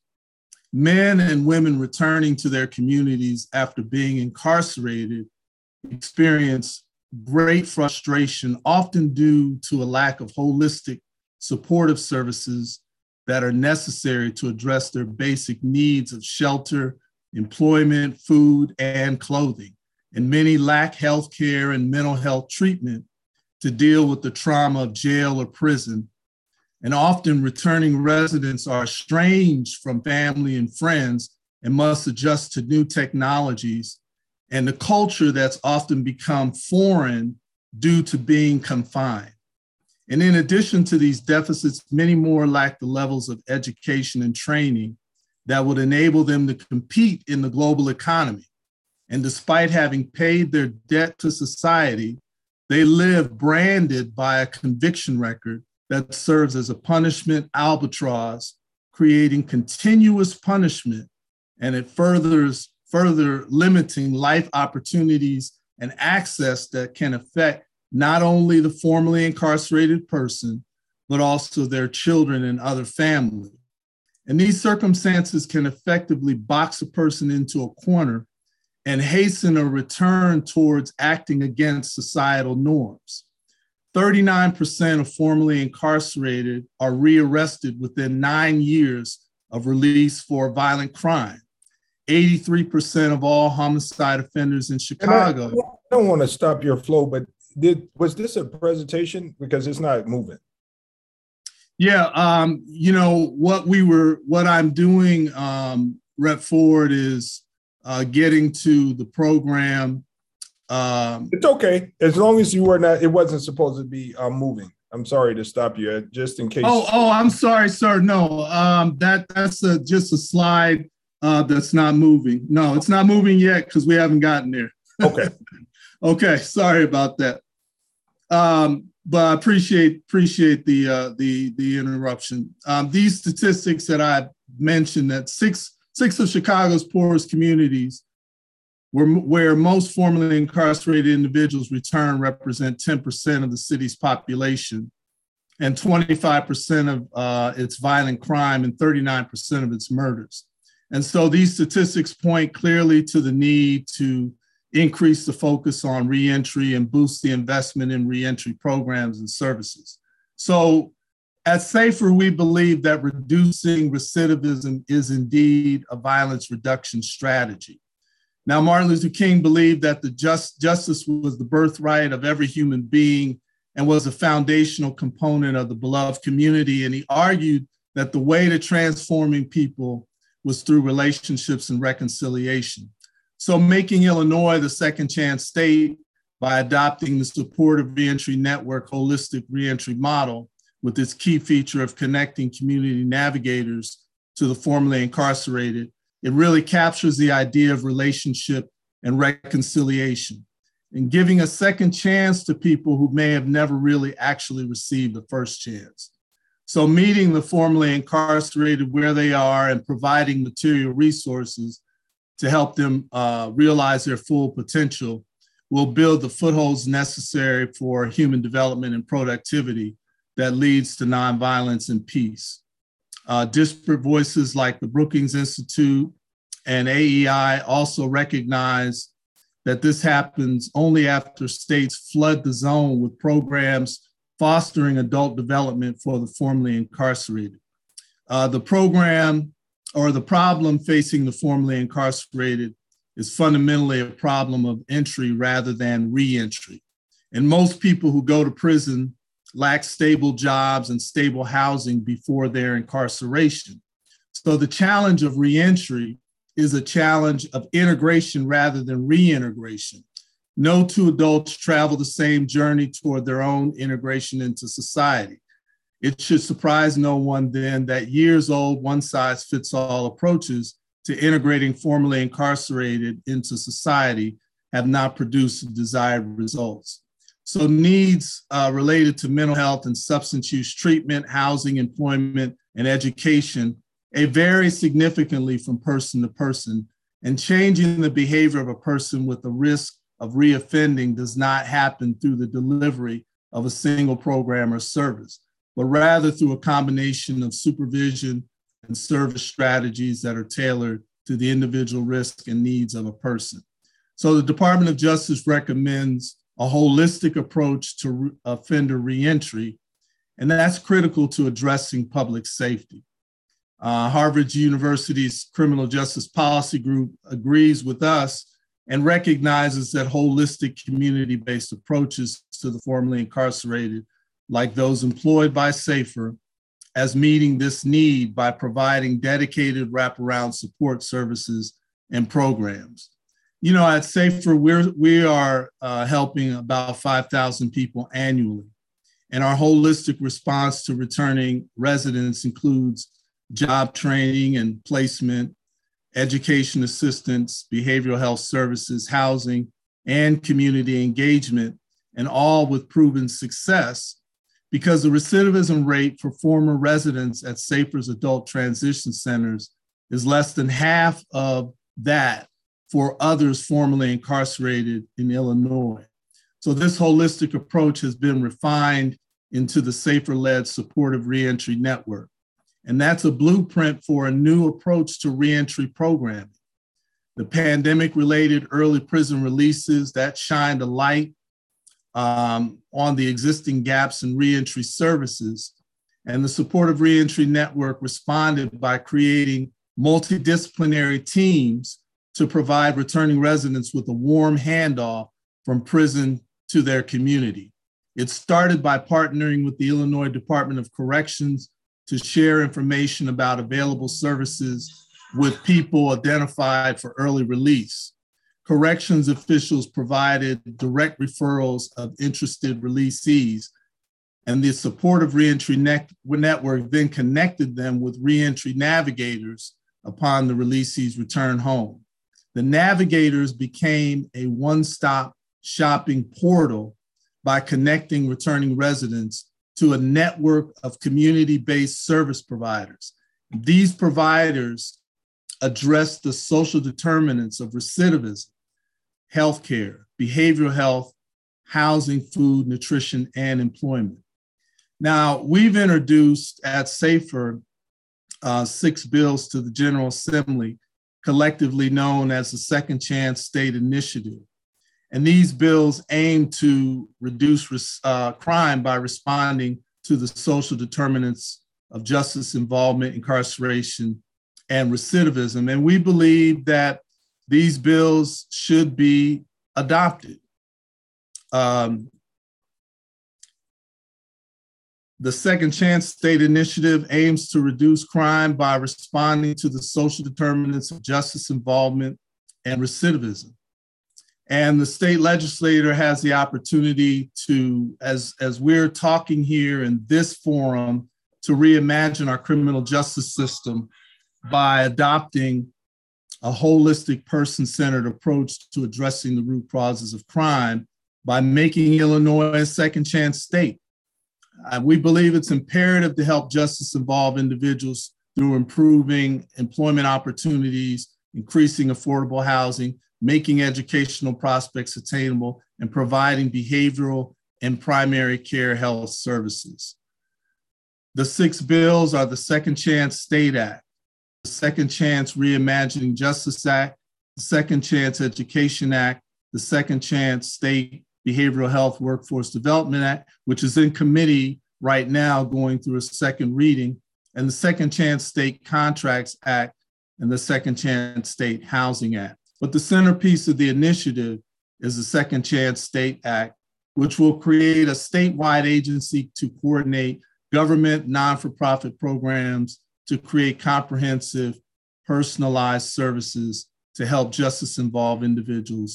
Men and women returning to their communities after being incarcerated experience great frustration, often due to a lack of holistic supportive services that are necessary to address their basic needs of shelter, employment, food, and clothing. And many lack health care and mental health treatment to deal with the trauma of jail or prison. And often returning residents are estranged from family and friends and must adjust to new technologies and the culture that's often become foreign due to being confined. And in addition to these deficits, many more lack the levels of education and training that would enable them to compete in the global economy. And despite having paid their debt to society, they live branded by a conviction record that serves as a punishment albatross, creating continuous punishment, and it furthers further limiting life opportunities and access that can affect not only the formerly incarcerated person, but also their children and other family. And these circumstances can effectively box a person into a corner and hasten a return towards acting against societal norms. thirty-nine percent of formerly incarcerated are rearrested within nine years of release for violent crime. eighty-three percent of all homicide offenders in Chicago. I, I don't want to stop your flow, but did was this a presentation? Because it's not moving. Yeah, um, you know, what we were, what I'm doing, um, Rep Ford, is uh, getting to the program. Um, it's okay, as long as you were not, it wasn't supposed to be uh, moving. I'm sorry to stop you, just in case. Oh, oh, I'm sorry, sir. No, um, that that's a, just a slide uh, that's not moving. No, it's not moving yet because we haven't gotten there. Okay. Okay, sorry about that. Um, but I appreciate appreciate the uh, the the interruption. Um, these statistics that I mentioned, that six six of Chicago's poorest communities, where where most formerly incarcerated individuals return, represent ten percent of the city's population, and twenty-five percent of uh, its violent crime and thirty-nine percent of its murders. And so these statistics point clearly to the need to increase the focus on reentry and boost the investment in reentry programs and services. So at SAFER, we believe that reducing recidivism is indeed a violence reduction strategy. Now, Martin Luther King believed that the just, justice was the birthright of every human being and was a foundational component of the beloved community. And he argued that the way to transforming people was through relationships and reconciliation. So making Illinois the second chance state by adopting the Supportive Reentry Network holistic reentry model with its key feature of connecting community navigators to the formerly incarcerated, it really captures the idea of relationship and reconciliation and giving a second chance to people who may have never really actually received the first chance. So meeting the formerly incarcerated where they are and providing material resources to help them uh, realize their full potential will build the footholds necessary for human development and productivity that leads to nonviolence and peace. Uh, disparate voices like the Brookings Institute and A E I also recognize that this happens only after states flood the zone with programs fostering adult development for the formerly incarcerated. Uh, the program or the problem facing the formerly incarcerated is fundamentally a problem of entry rather than re-entry. And most people who go to prison lack stable jobs and stable housing before their incarceration. So the challenge of re-entry is a challenge of integration rather than reintegration. No two adults travel the same journey toward their own integration into society. It should surprise no one then that years-old one-size-fits-all approaches to integrating formerly incarcerated into society have not produced the desired results. So needs uh, related to mental health and substance use treatment, housing, employment, and education they vary significantly from person to person, and changing the behavior of a person with the risk of reoffending does not happen through the delivery of a single program or service, but rather through a combination of supervision and service strategies that are tailored to the individual risk and needs of a person. So the Department of Justice recommends a holistic approach to re- offender reentry, and that's critical to addressing public safety. Uh, Harvard University's Criminal Justice Policy Group agrees with us and recognizes that holistic community-based approaches to the formerly incarcerated, like those employed by SAFER, as meeting this need by providing dedicated wraparound support services and programs. You know, at SAFER, we're, we are uh, helping about five thousand people annually. And our holistic response to returning residents includes job training and placement, education assistance, behavioral health services, housing, and community engagement, and all with proven success, because the recidivism rate for former residents at SAFER's adult transition centers is less than half of that for others formerly incarcerated in Illinois. So this holistic approach has been refined into the SAFER-led supportive reentry network. And that's a blueprint for a new approach to reentry programming. The pandemic-related early prison releases that shined a light um, on the existing gaps in reentry services. And the supportive reentry network responded by creating multidisciplinary teams to provide returning residents with a warm handoff from prison to their community. It started by partnering with the Illinois Department of Corrections to share information about available services with people identified for early release. Corrections officials provided direct referrals of interested releasees, and the supportive reentry network then connected them with reentry navigators upon the releasee's return home. The navigators became a one-stop shopping portal by connecting returning residents to a network of community-based service providers. These providers address the social determinants of recidivism, healthcare, behavioral health, housing, food, nutrition, and employment. Now, we've introduced at SAFER uh, six bills to the General Assembly, collectively known as the Second Chance State Initiative. And these bills aim to reduce uh, crime by responding to the social determinants of justice involvement, incarceration, and recidivism. And we believe that these bills should be adopted. Um, the Second Chance State Initiative aims to reduce crime by responding to the social determinants of justice involvement and recidivism. And the state legislator has the opportunity to, as, as we're talking here in this forum, to reimagine our criminal justice system by adopting a holistic person-centered approach to addressing the root causes of crime by making Illinois a second chance state. Uh, we believe it's imperative to help justice involve individuals through improving employment opportunities, increasing affordable housing, making educational prospects attainable, and providing behavioral and primary care health services. The six bills are the Second Chance State Act, the Second Chance Reimagining Justice Act, the Second Chance Education Act, the Second Chance State Behavioral Health Workforce Development Act, which is in committee right now going through a second reading, and the Second Chance State Contracts Act and the Second Chance State Housing Act. But the centerpiece of the initiative is the Second Chance State Act, which will create a statewide agency to coordinate government non-for-profit programs to create comprehensive, personalized services to help justice-involved individuals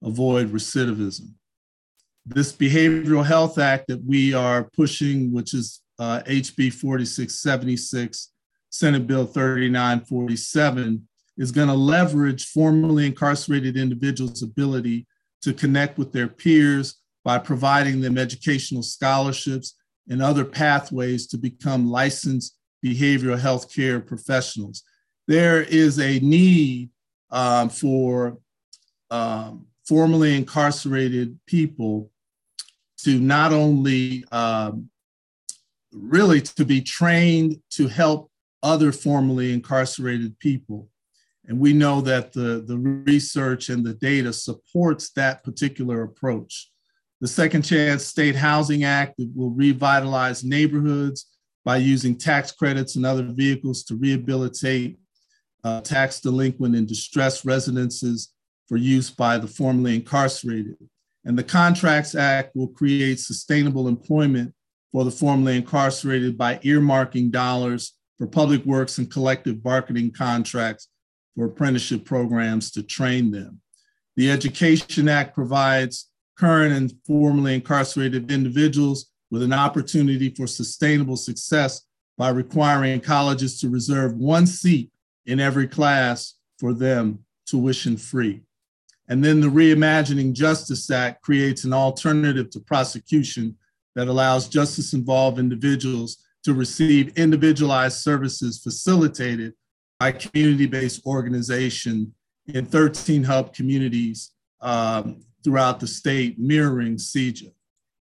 avoid recidivism. This Behavioral Health Act that we are pushing, which is uh, H B forty-six seventy-six, Senate Bill thirty-nine forty-seven, is going to leverage formerly incarcerated individuals' ability to connect with their peers by providing them educational scholarships and other pathways to become licensed behavioral health care professionals. There is a need um, for um, formerly incarcerated people to not only um, really to be trained to help other formerly incarcerated people. And we know that the, the research and the data supports that particular approach. The Second Chance State Housing Act will revitalize neighborhoods by using tax credits and other vehicles to rehabilitate uh, tax delinquent and distressed residences for use by the formerly incarcerated. And the Contracts Act will create sustainable employment for the formerly incarcerated by earmarking dollars for public works and collective bargaining contracts for apprenticeship programs to train them. The Education Act provides current and formerly incarcerated individuals with an opportunity for sustainable success by requiring colleges to reserve one seat in every class for them, tuition free. And then the Reimagining Justice Act creates an alternative to prosecution that allows justice-involved individuals to receive individualized services facilitated by community-based organization in thirteen hub communities um, throughout the state, mirroring C J A.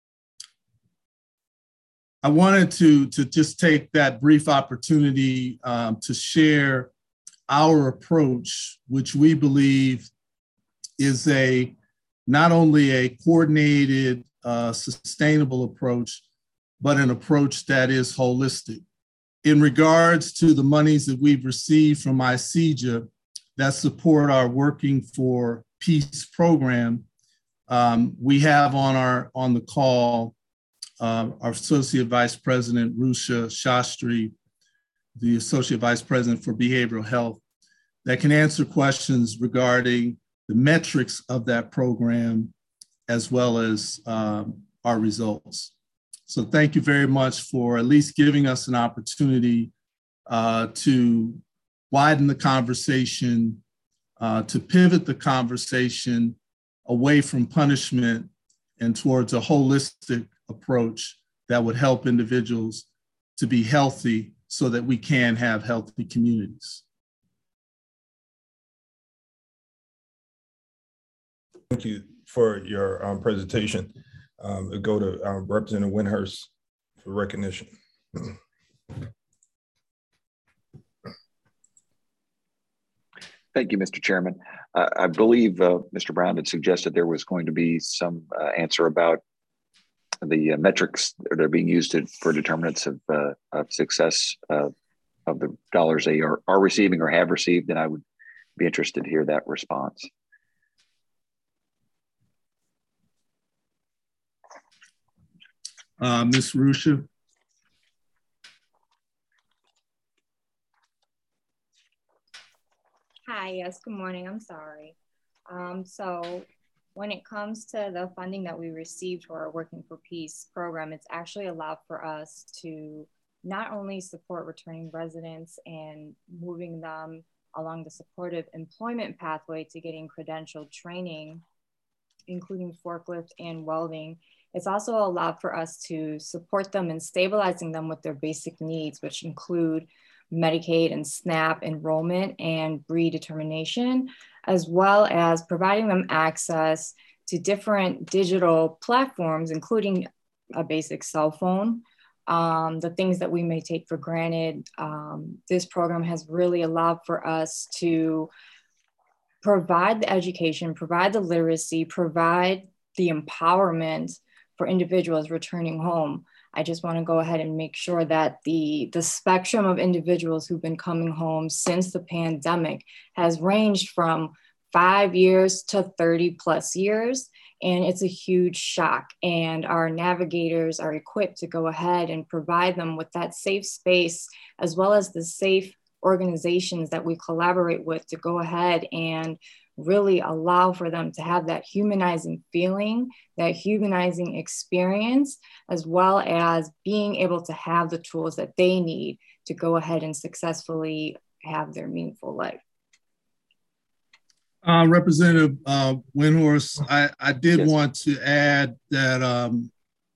I wanted to, to just take that brief opportunity um, to share our approach, which we believe is a not only a coordinated, uh, sustainable approach, but an approach that is holistic. In regards to the monies that we've received from I C J A that support our Working for Peace program, um, we have on our on the call uh, our Associate Vice President, Rusha Shastri, the Associate Vice President for Behavioral Health, that can answer questions regarding the metrics of that program, as well as um, our results. So thank you very much for at least giving us an opportunity uh, to widen the conversation, uh, to pivot the conversation away from punishment and towards a holistic approach that would help individuals to be healthy so that we can have healthy communities. Thank you for your um, presentation. Um, we'll go to um, Representative Windhurst for recognition. Thank you, Mister Chairman. Uh, I believe uh, Mister Brown had suggested there was going to be some uh, answer about the uh, metrics that are being used to, for determinants of, uh, of success uh, of the dollars they are, are receiving or have received, and I would be interested to hear that response. Uh, Miz Rusha. Hi, yes, good morning, I'm sorry. Um, so when it comes to the funding that we received for our Working for Peace program, it's actually allowed for us to not only support returning residents and moving them along the supportive employment pathway to getting credentialed training, including forklift and welding. It's also allowed for us to support them in stabilizing them with their basic needs, which include Medicaid and SNAP enrollment and redetermination, as well as providing them access to different digital platforms, including a basic cell phone. Um, the things that we may take for granted. Um, this program has really allowed for us to provide the education, provide the literacy, provide the empowerment for individuals returning home. I just want to go ahead and make sure that the, the spectrum of individuals who've been coming home since the pandemic has ranged from five years to thirty plus years. And it's a huge shock. And our navigators are equipped to go ahead and provide them with that safe space, as well as the safe organizations that we collaborate with to go ahead and really allow for them to have that humanizing feeling, that humanizing experience, as well as being able to have the tools that they need to go ahead and successfully have their meaningful life. Uh, Representative uh, Windhorst, I, I did Yes. want to add that um,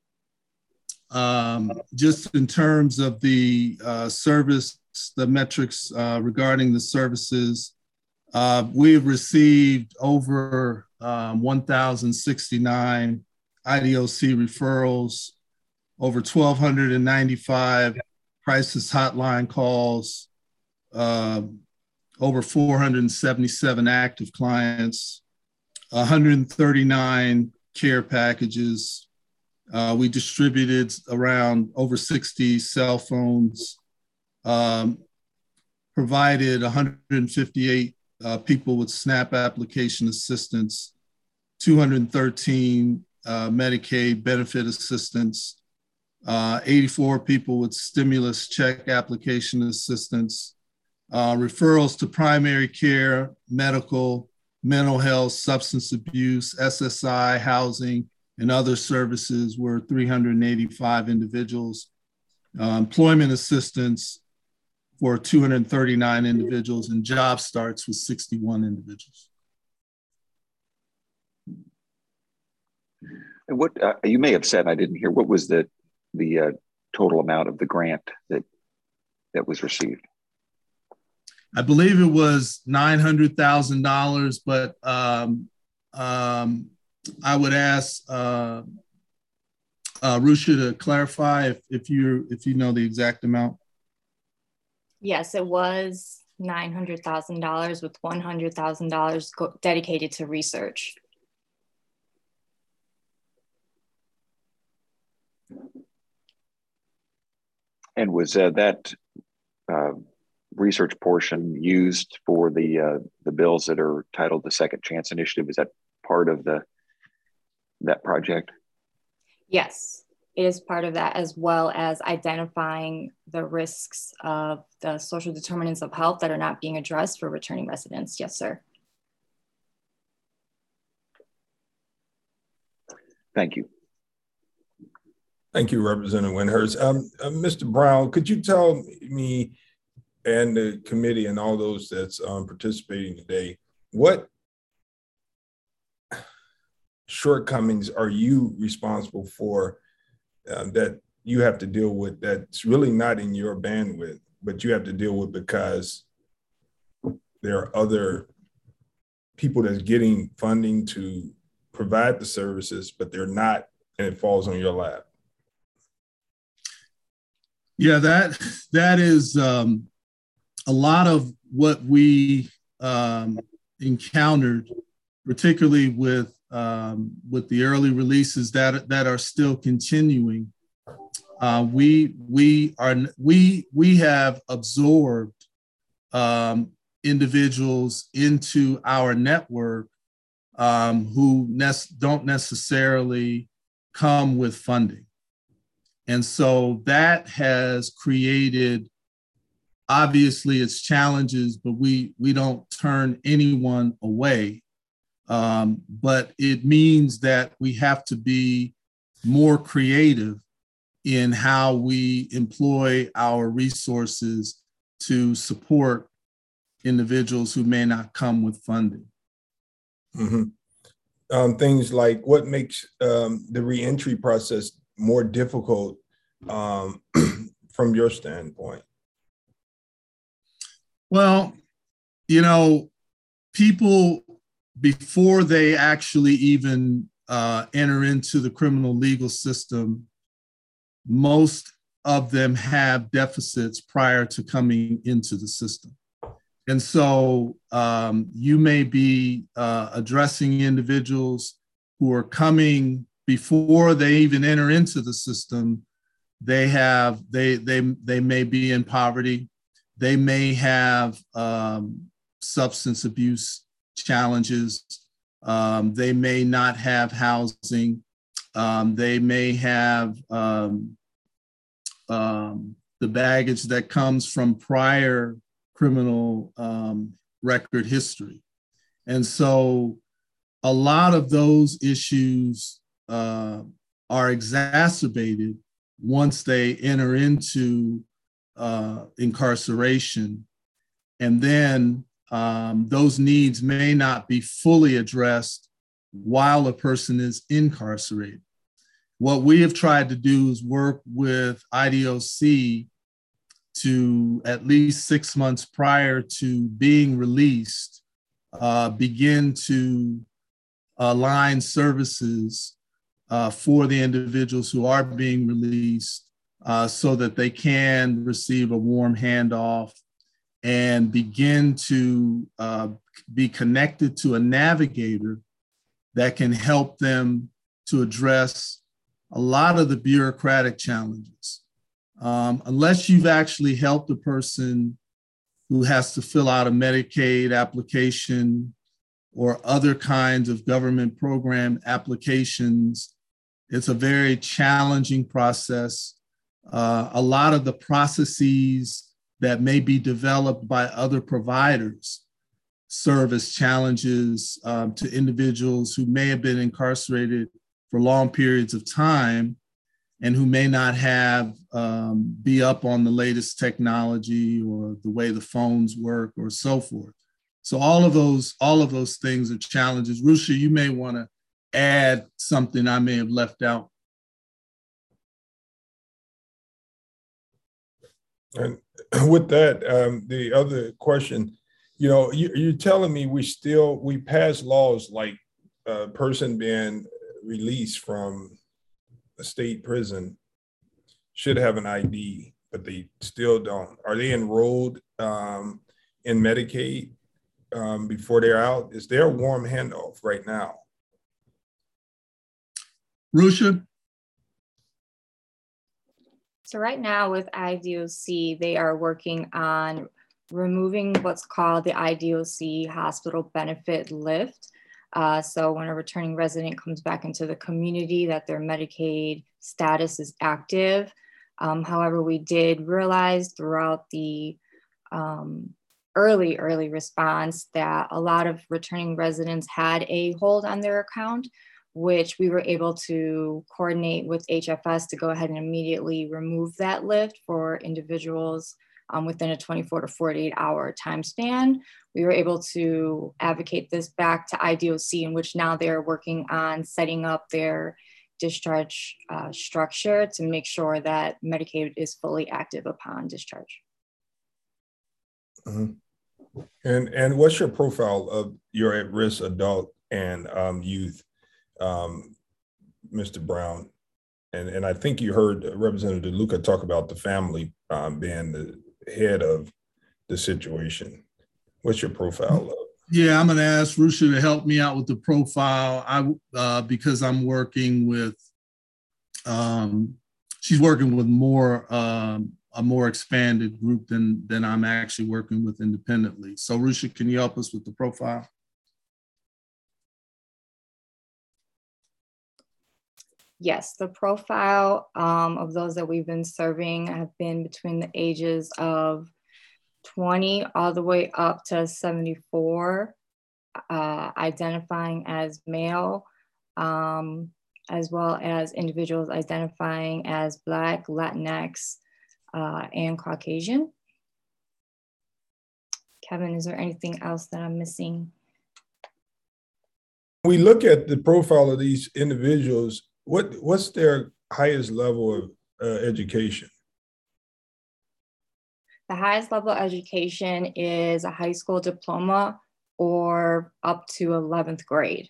um, just in terms of the uh, service, the metrics uh, regarding the services, uh, we've received over um, one thousand sixty-nine I D O C referrals, over one thousand two hundred ninety-five crisis hotline calls, uh, over four hundred seventy-seven active clients, one hundred thirty-nine care packages. Uh, we distributed around over sixty cell phones, um, provided one hundred fifty-eight uh, people with SNAP application assistance, two hundred thirteen uh, Medicaid benefit assistance, uh, eighty-four people with stimulus check application assistance, uh, referrals to primary care, medical, mental health, substance abuse, S S I, housing, and other services were three hundred eighty-five individuals. Uh, employment assistance for two hundred thirty-nine individuals, and job starts with sixty-one individuals. And what uh, you may have said, and I didn't hear, what was the the uh, total amount of the grant that that was received? I believe it was nine hundred thousand dollars, but um, um, I would ask uh, uh, Rusha to clarify if, if you if you know the exact amount. Yes, it was nine hundred thousand dollars with one hundred thousand dollars dedicated to research. And was uh, that uh, research portion used for the uh, the bills that are titled the Second Chance Initiative? Is that part of the that project? Yes, it is part of that, as well as identifying the risks of the social determinants of health that are not being addressed for returning residents. Yes, sir. Thank you. Thank you, Representative Windhorst. Um, uh, Mister Brown, could you tell me and the committee and all those that's um, participating today, what shortcomings are you responsible for uh, that you have to deal with that's really not in your bandwidth, but you have to deal with because there are other people that's getting funding to provide the services, but they're not, and it falls on your lap? Yeah, that that is um, a lot of what we um, encountered, particularly with um, with the early releases that that are still continuing. Uh, we we are we we have absorbed um, individuals into our network um, who ne- don't necessarily come with funding. And so that has created, obviously, its challenges, but we, we don't turn anyone away. Um, but it means that we have to be more creative in how we employ our resources to support individuals who may not come with funding. Mm-hmm. Um, things like what makes um, the reentry process more difficult um, from your standpoint? Well, you know, people, before they actually even uh, enter into the criminal legal system, most of them have deficits prior to coming into the system. And so um, you may be uh, addressing individuals who are coming before they even enter into the system. They have, they, they, they may be in poverty. They may have um, substance abuse challenges. Um, they may not have housing. Um, they may have um, um, the baggage that comes from prior criminal um, record history. And so a lot of those issues uh, are exacerbated once they enter into uh, incarceration. And then um, those needs may not be fully addressed while a person is incarcerated. What we have tried to do is work with I D O C to, at least six months prior to being released, uh, begin to align services uh, for the individuals who are being released uh, so that they can receive a warm handoff and begin to uh, be connected to a navigator that can help them to address a lot of the bureaucratic challenges. Um, unless you've actually helped a person who has to fill out a Medicaid application or other kinds of government program applications, it's a very challenging process. Uh, a lot of the processes that may be developed by other providers serve as challenges um, to individuals who may have been incarcerated for long periods of time and who may not have um, be up on the latest technology or the way the phones work or so forth. So all of those, all of those things are challenges. Rusha, you may want to add something I may have left out. And with that, um, the other question, you know, you, you're telling me we still, we pass laws like a person being released from a state prison should have an I D, but they still don't. Are they enrolled um, in Medicaid um, before they're out? Is there a warm handoff right now? Rusha? So right now with I D O C, they are working on removing what's called the I D O C hospital benefit lift. Uh, so when a returning resident comes back into the community, that their Medicaid status is active. Um, however, we did realize throughout the um, early, early response that a lot of returning residents had a hold on their account, which we were able to coordinate with H F S to go ahead and immediately remove that lift for individuals um, within a twenty-four to forty-eight hour time span. We were able to advocate this back to I D O C, in which now they're working on setting up their discharge uh, structure to make sure that Medicaid is fully active upon discharge. Mm-hmm. And and what's your profile of your at-risk adult and um, youth, um, Mister Brown? And and I think you heard Representative DeLuca talk about the family um, being the head of the situation. What's your profile of? Yeah, I'm going to ask Rusha to help me out with the profile. I uh, because I'm working with, um, she's working with more um, a more expanded group than than I'm actually working with independently. So Rusha, can you help us with the profile? Yes, the profile um, of those that we've been serving have been between the ages of twenty all the way up to seventy-four, uh, identifying as male, um, as well as individuals identifying as Black, Latinx, uh, and Caucasian. Kevin, is there anything else that I'm missing? We look at the profile of these individuals. What what's their highest level of uh, education? The highest level of education is a high school diploma or up to eleventh grade.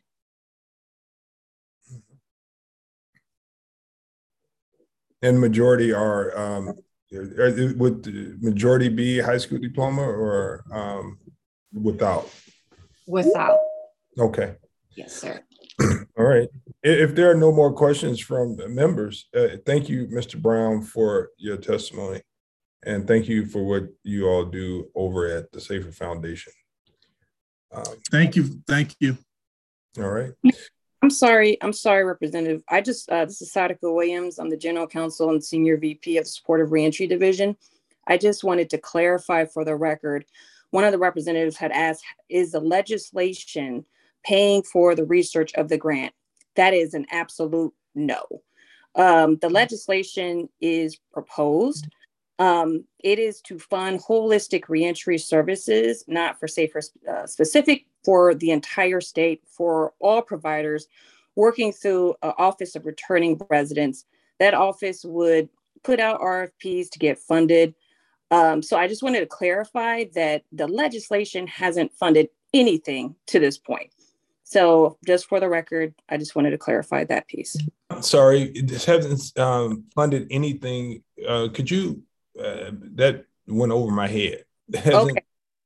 And majority are, um, are, would the majority be high school diploma or um, without? Without. Okay. Yes, sir. All right. If there are no more questions from the members, uh, thank you, Mister Brown, for your testimony. And thank you for what you all do over at the Safer Foundation. Um, thank you. Thank you. All right. I'm sorry. I'm sorry, Representative. I just, uh, this is Sadika Williams. I'm the General Counsel and Senior V P of the Supportive Reentry Division. I just wanted to clarify for the record. One of the representatives had asked, is the legislation paying for the research of the grant? That is an absolute no. Um, the legislation is proposed. Um, it is to fund holistic reentry services, not for safer uh, specific for the entire state, for all providers working through an Office of Returning Residents. That office would put out R F Ps to get funded. Um, so I just wanted to clarify that the legislation hasn't funded anything to this point. So just for the record, I just wanted to clarify that piece. Sorry, this hasn't um, funded anything. Uh, could you, uh, that went over my head. Okay.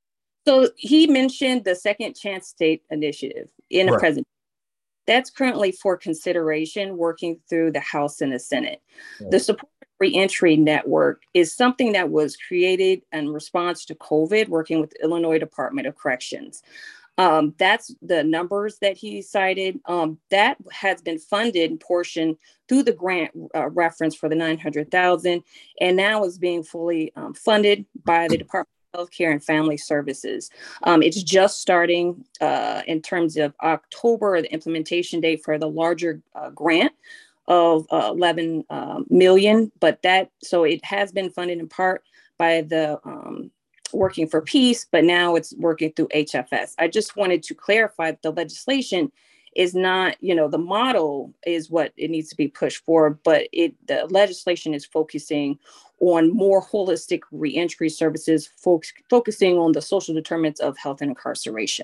So he mentioned the Second Chance State Initiative in the Right. presentation. That's currently for consideration, working through the House and the Senate. Right. The Support Reentry Network is something that was created in response to COVID, working with the Illinois Department of Corrections. Um, that's the numbers that he cited. Um, that has been funded in portion through the grant uh, reference for the nine hundred thousand, and now is being fully um, funded by the Department of Healthcare and Family Services. Um, it's just starting uh, in terms of October, the implementation date for the larger uh, grant of uh, eleven uh, million, but that, so it has been funded in part by the um, Working for Peace, but now it's working through H F S. I just wanted to clarify that the legislation is not, you know, the model is what it needs to be pushed for, but it the legislation is focusing on more holistic reentry services, folks focusing on the social determinants of health and incarceration.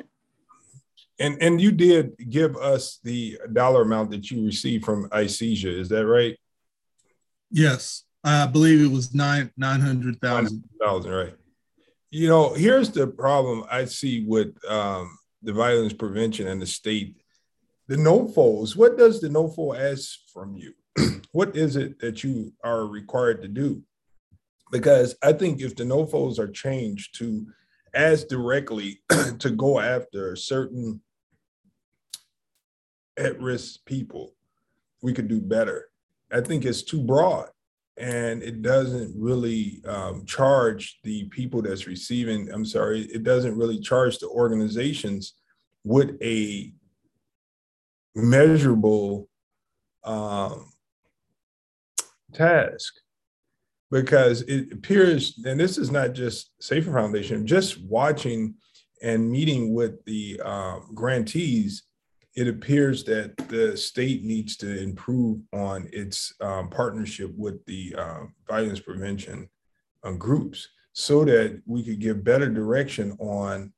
And and you did give us the dollar amount that you received from ICESIA, is that right? Yes, I believe it was nine nine hundred thousand. Thousand, right? You know, here's the problem I see with um, the violence prevention and the state. The N O F Os, what does the N O F O ask from you? What is it that you are required to do? Because I think if the N O F Os are changed to as directly to go after certain at-risk people, we could do better. I think it's too broad. And it doesn't really um, charge the people that's receiving, I'm sorry, it doesn't really charge the organizations with a measurable um, task. Because it appears, and this is not just Safer Foundation, just watching and meeting with the um, grantees, it appears that the state needs to improve on its um, partnership with the uh, violence prevention uh, groups so that we could give better direction on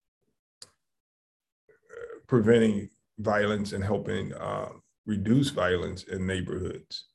uh, preventing violence and helping uh, reduce violence in neighborhoods.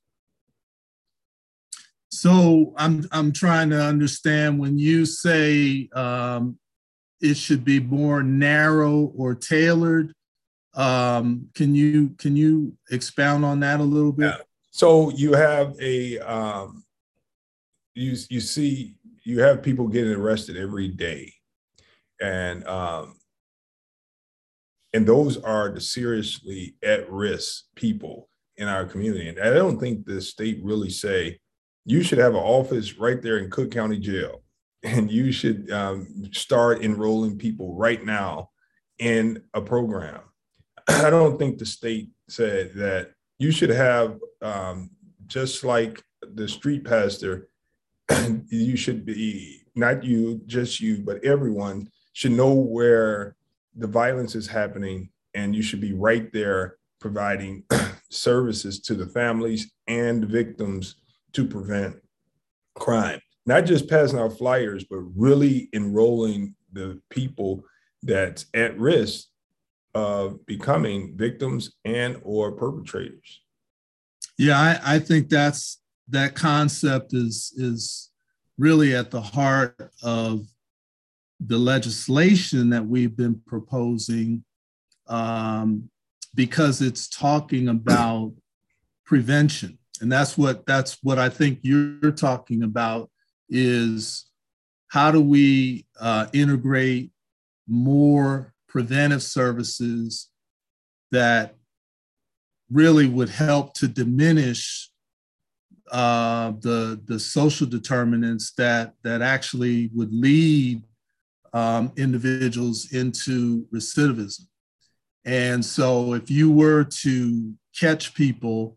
So I'm I'm trying to understand when you say um, it should be more narrow or tailored. Um, can you can you expound on that a little bit? Yeah. So you have a um, you you see you have people getting arrested every day, and um, and those are the seriously at risk people in our community. And I don't think the state really say you should have an office right there in Cook County Jail, and you should um, start enrolling people right now in a program. I don't think the state said that you should have, um, just like the street pastor, you should be, not you, just you, but everyone should know where the violence is happening, and you should be right there providing services to the families and victims to prevent crime. Not just passing out flyers, but really enrolling the people that's at risk of becoming victims and or perpetrators. Yeah, I, I think that's that concept is is really at the heart of the legislation that we've been proposing, um, because it's talking about prevention, and that's what that's what I think you're talking about is how do we uh, integrate more preventive services that really would help to diminish uh, the, the social determinants that, that actually would lead um, individuals into recidivism. And so if you were to catch people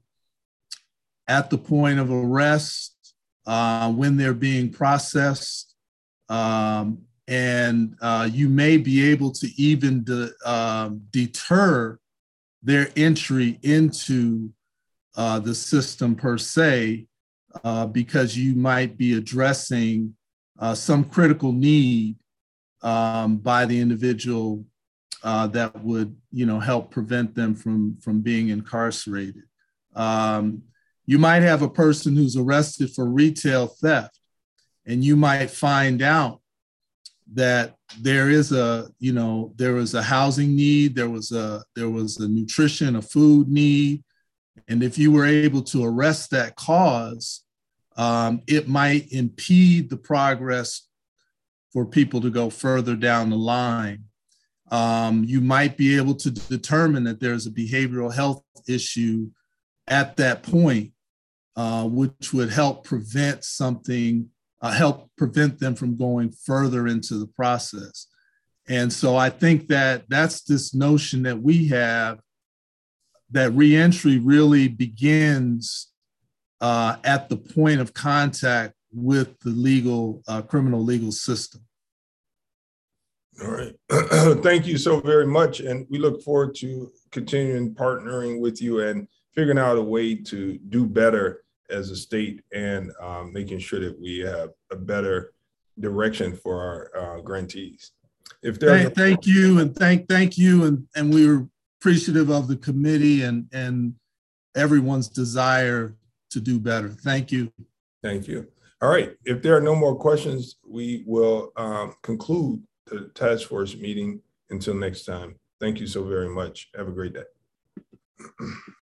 at the point of arrest, uh, when they're being processed, um, and uh, you may be able to even de um, deter their entry into uh, the system per se, uh, because you might be addressing uh, some critical need um, by the individual uh, that would, you know, help prevent them from, from being incarcerated. Um, you might have a person who's arrested for retail theft, and you might find out that there is a, you know, there was a housing need, there was a, there was a nutrition, a food need. And if you were able to arrest that cause, um, it might impede the progress for people to go further down the line. Um, you might be able to determine that there's a behavioral health issue at that point, uh, which would help prevent something, uh, help prevent them from going further into the process. And so I think that that's this notion that we have that reentry really begins uh, at the point of contact with the legal, uh, criminal legal system. All right. Thank you so very much. And we look forward to continuing partnering with you and figuring out a way to do better as a state, and um, making sure that we have a better direction for our uh, grantees. If there's thank, thank you, and thank thank you, and and we were appreciative of the committee and and everyone's desire to do better. Thank you. Thank you. All right. If there are no more questions, we will um, conclude the task force meeting until next time. Thank you so very much. Have a great day.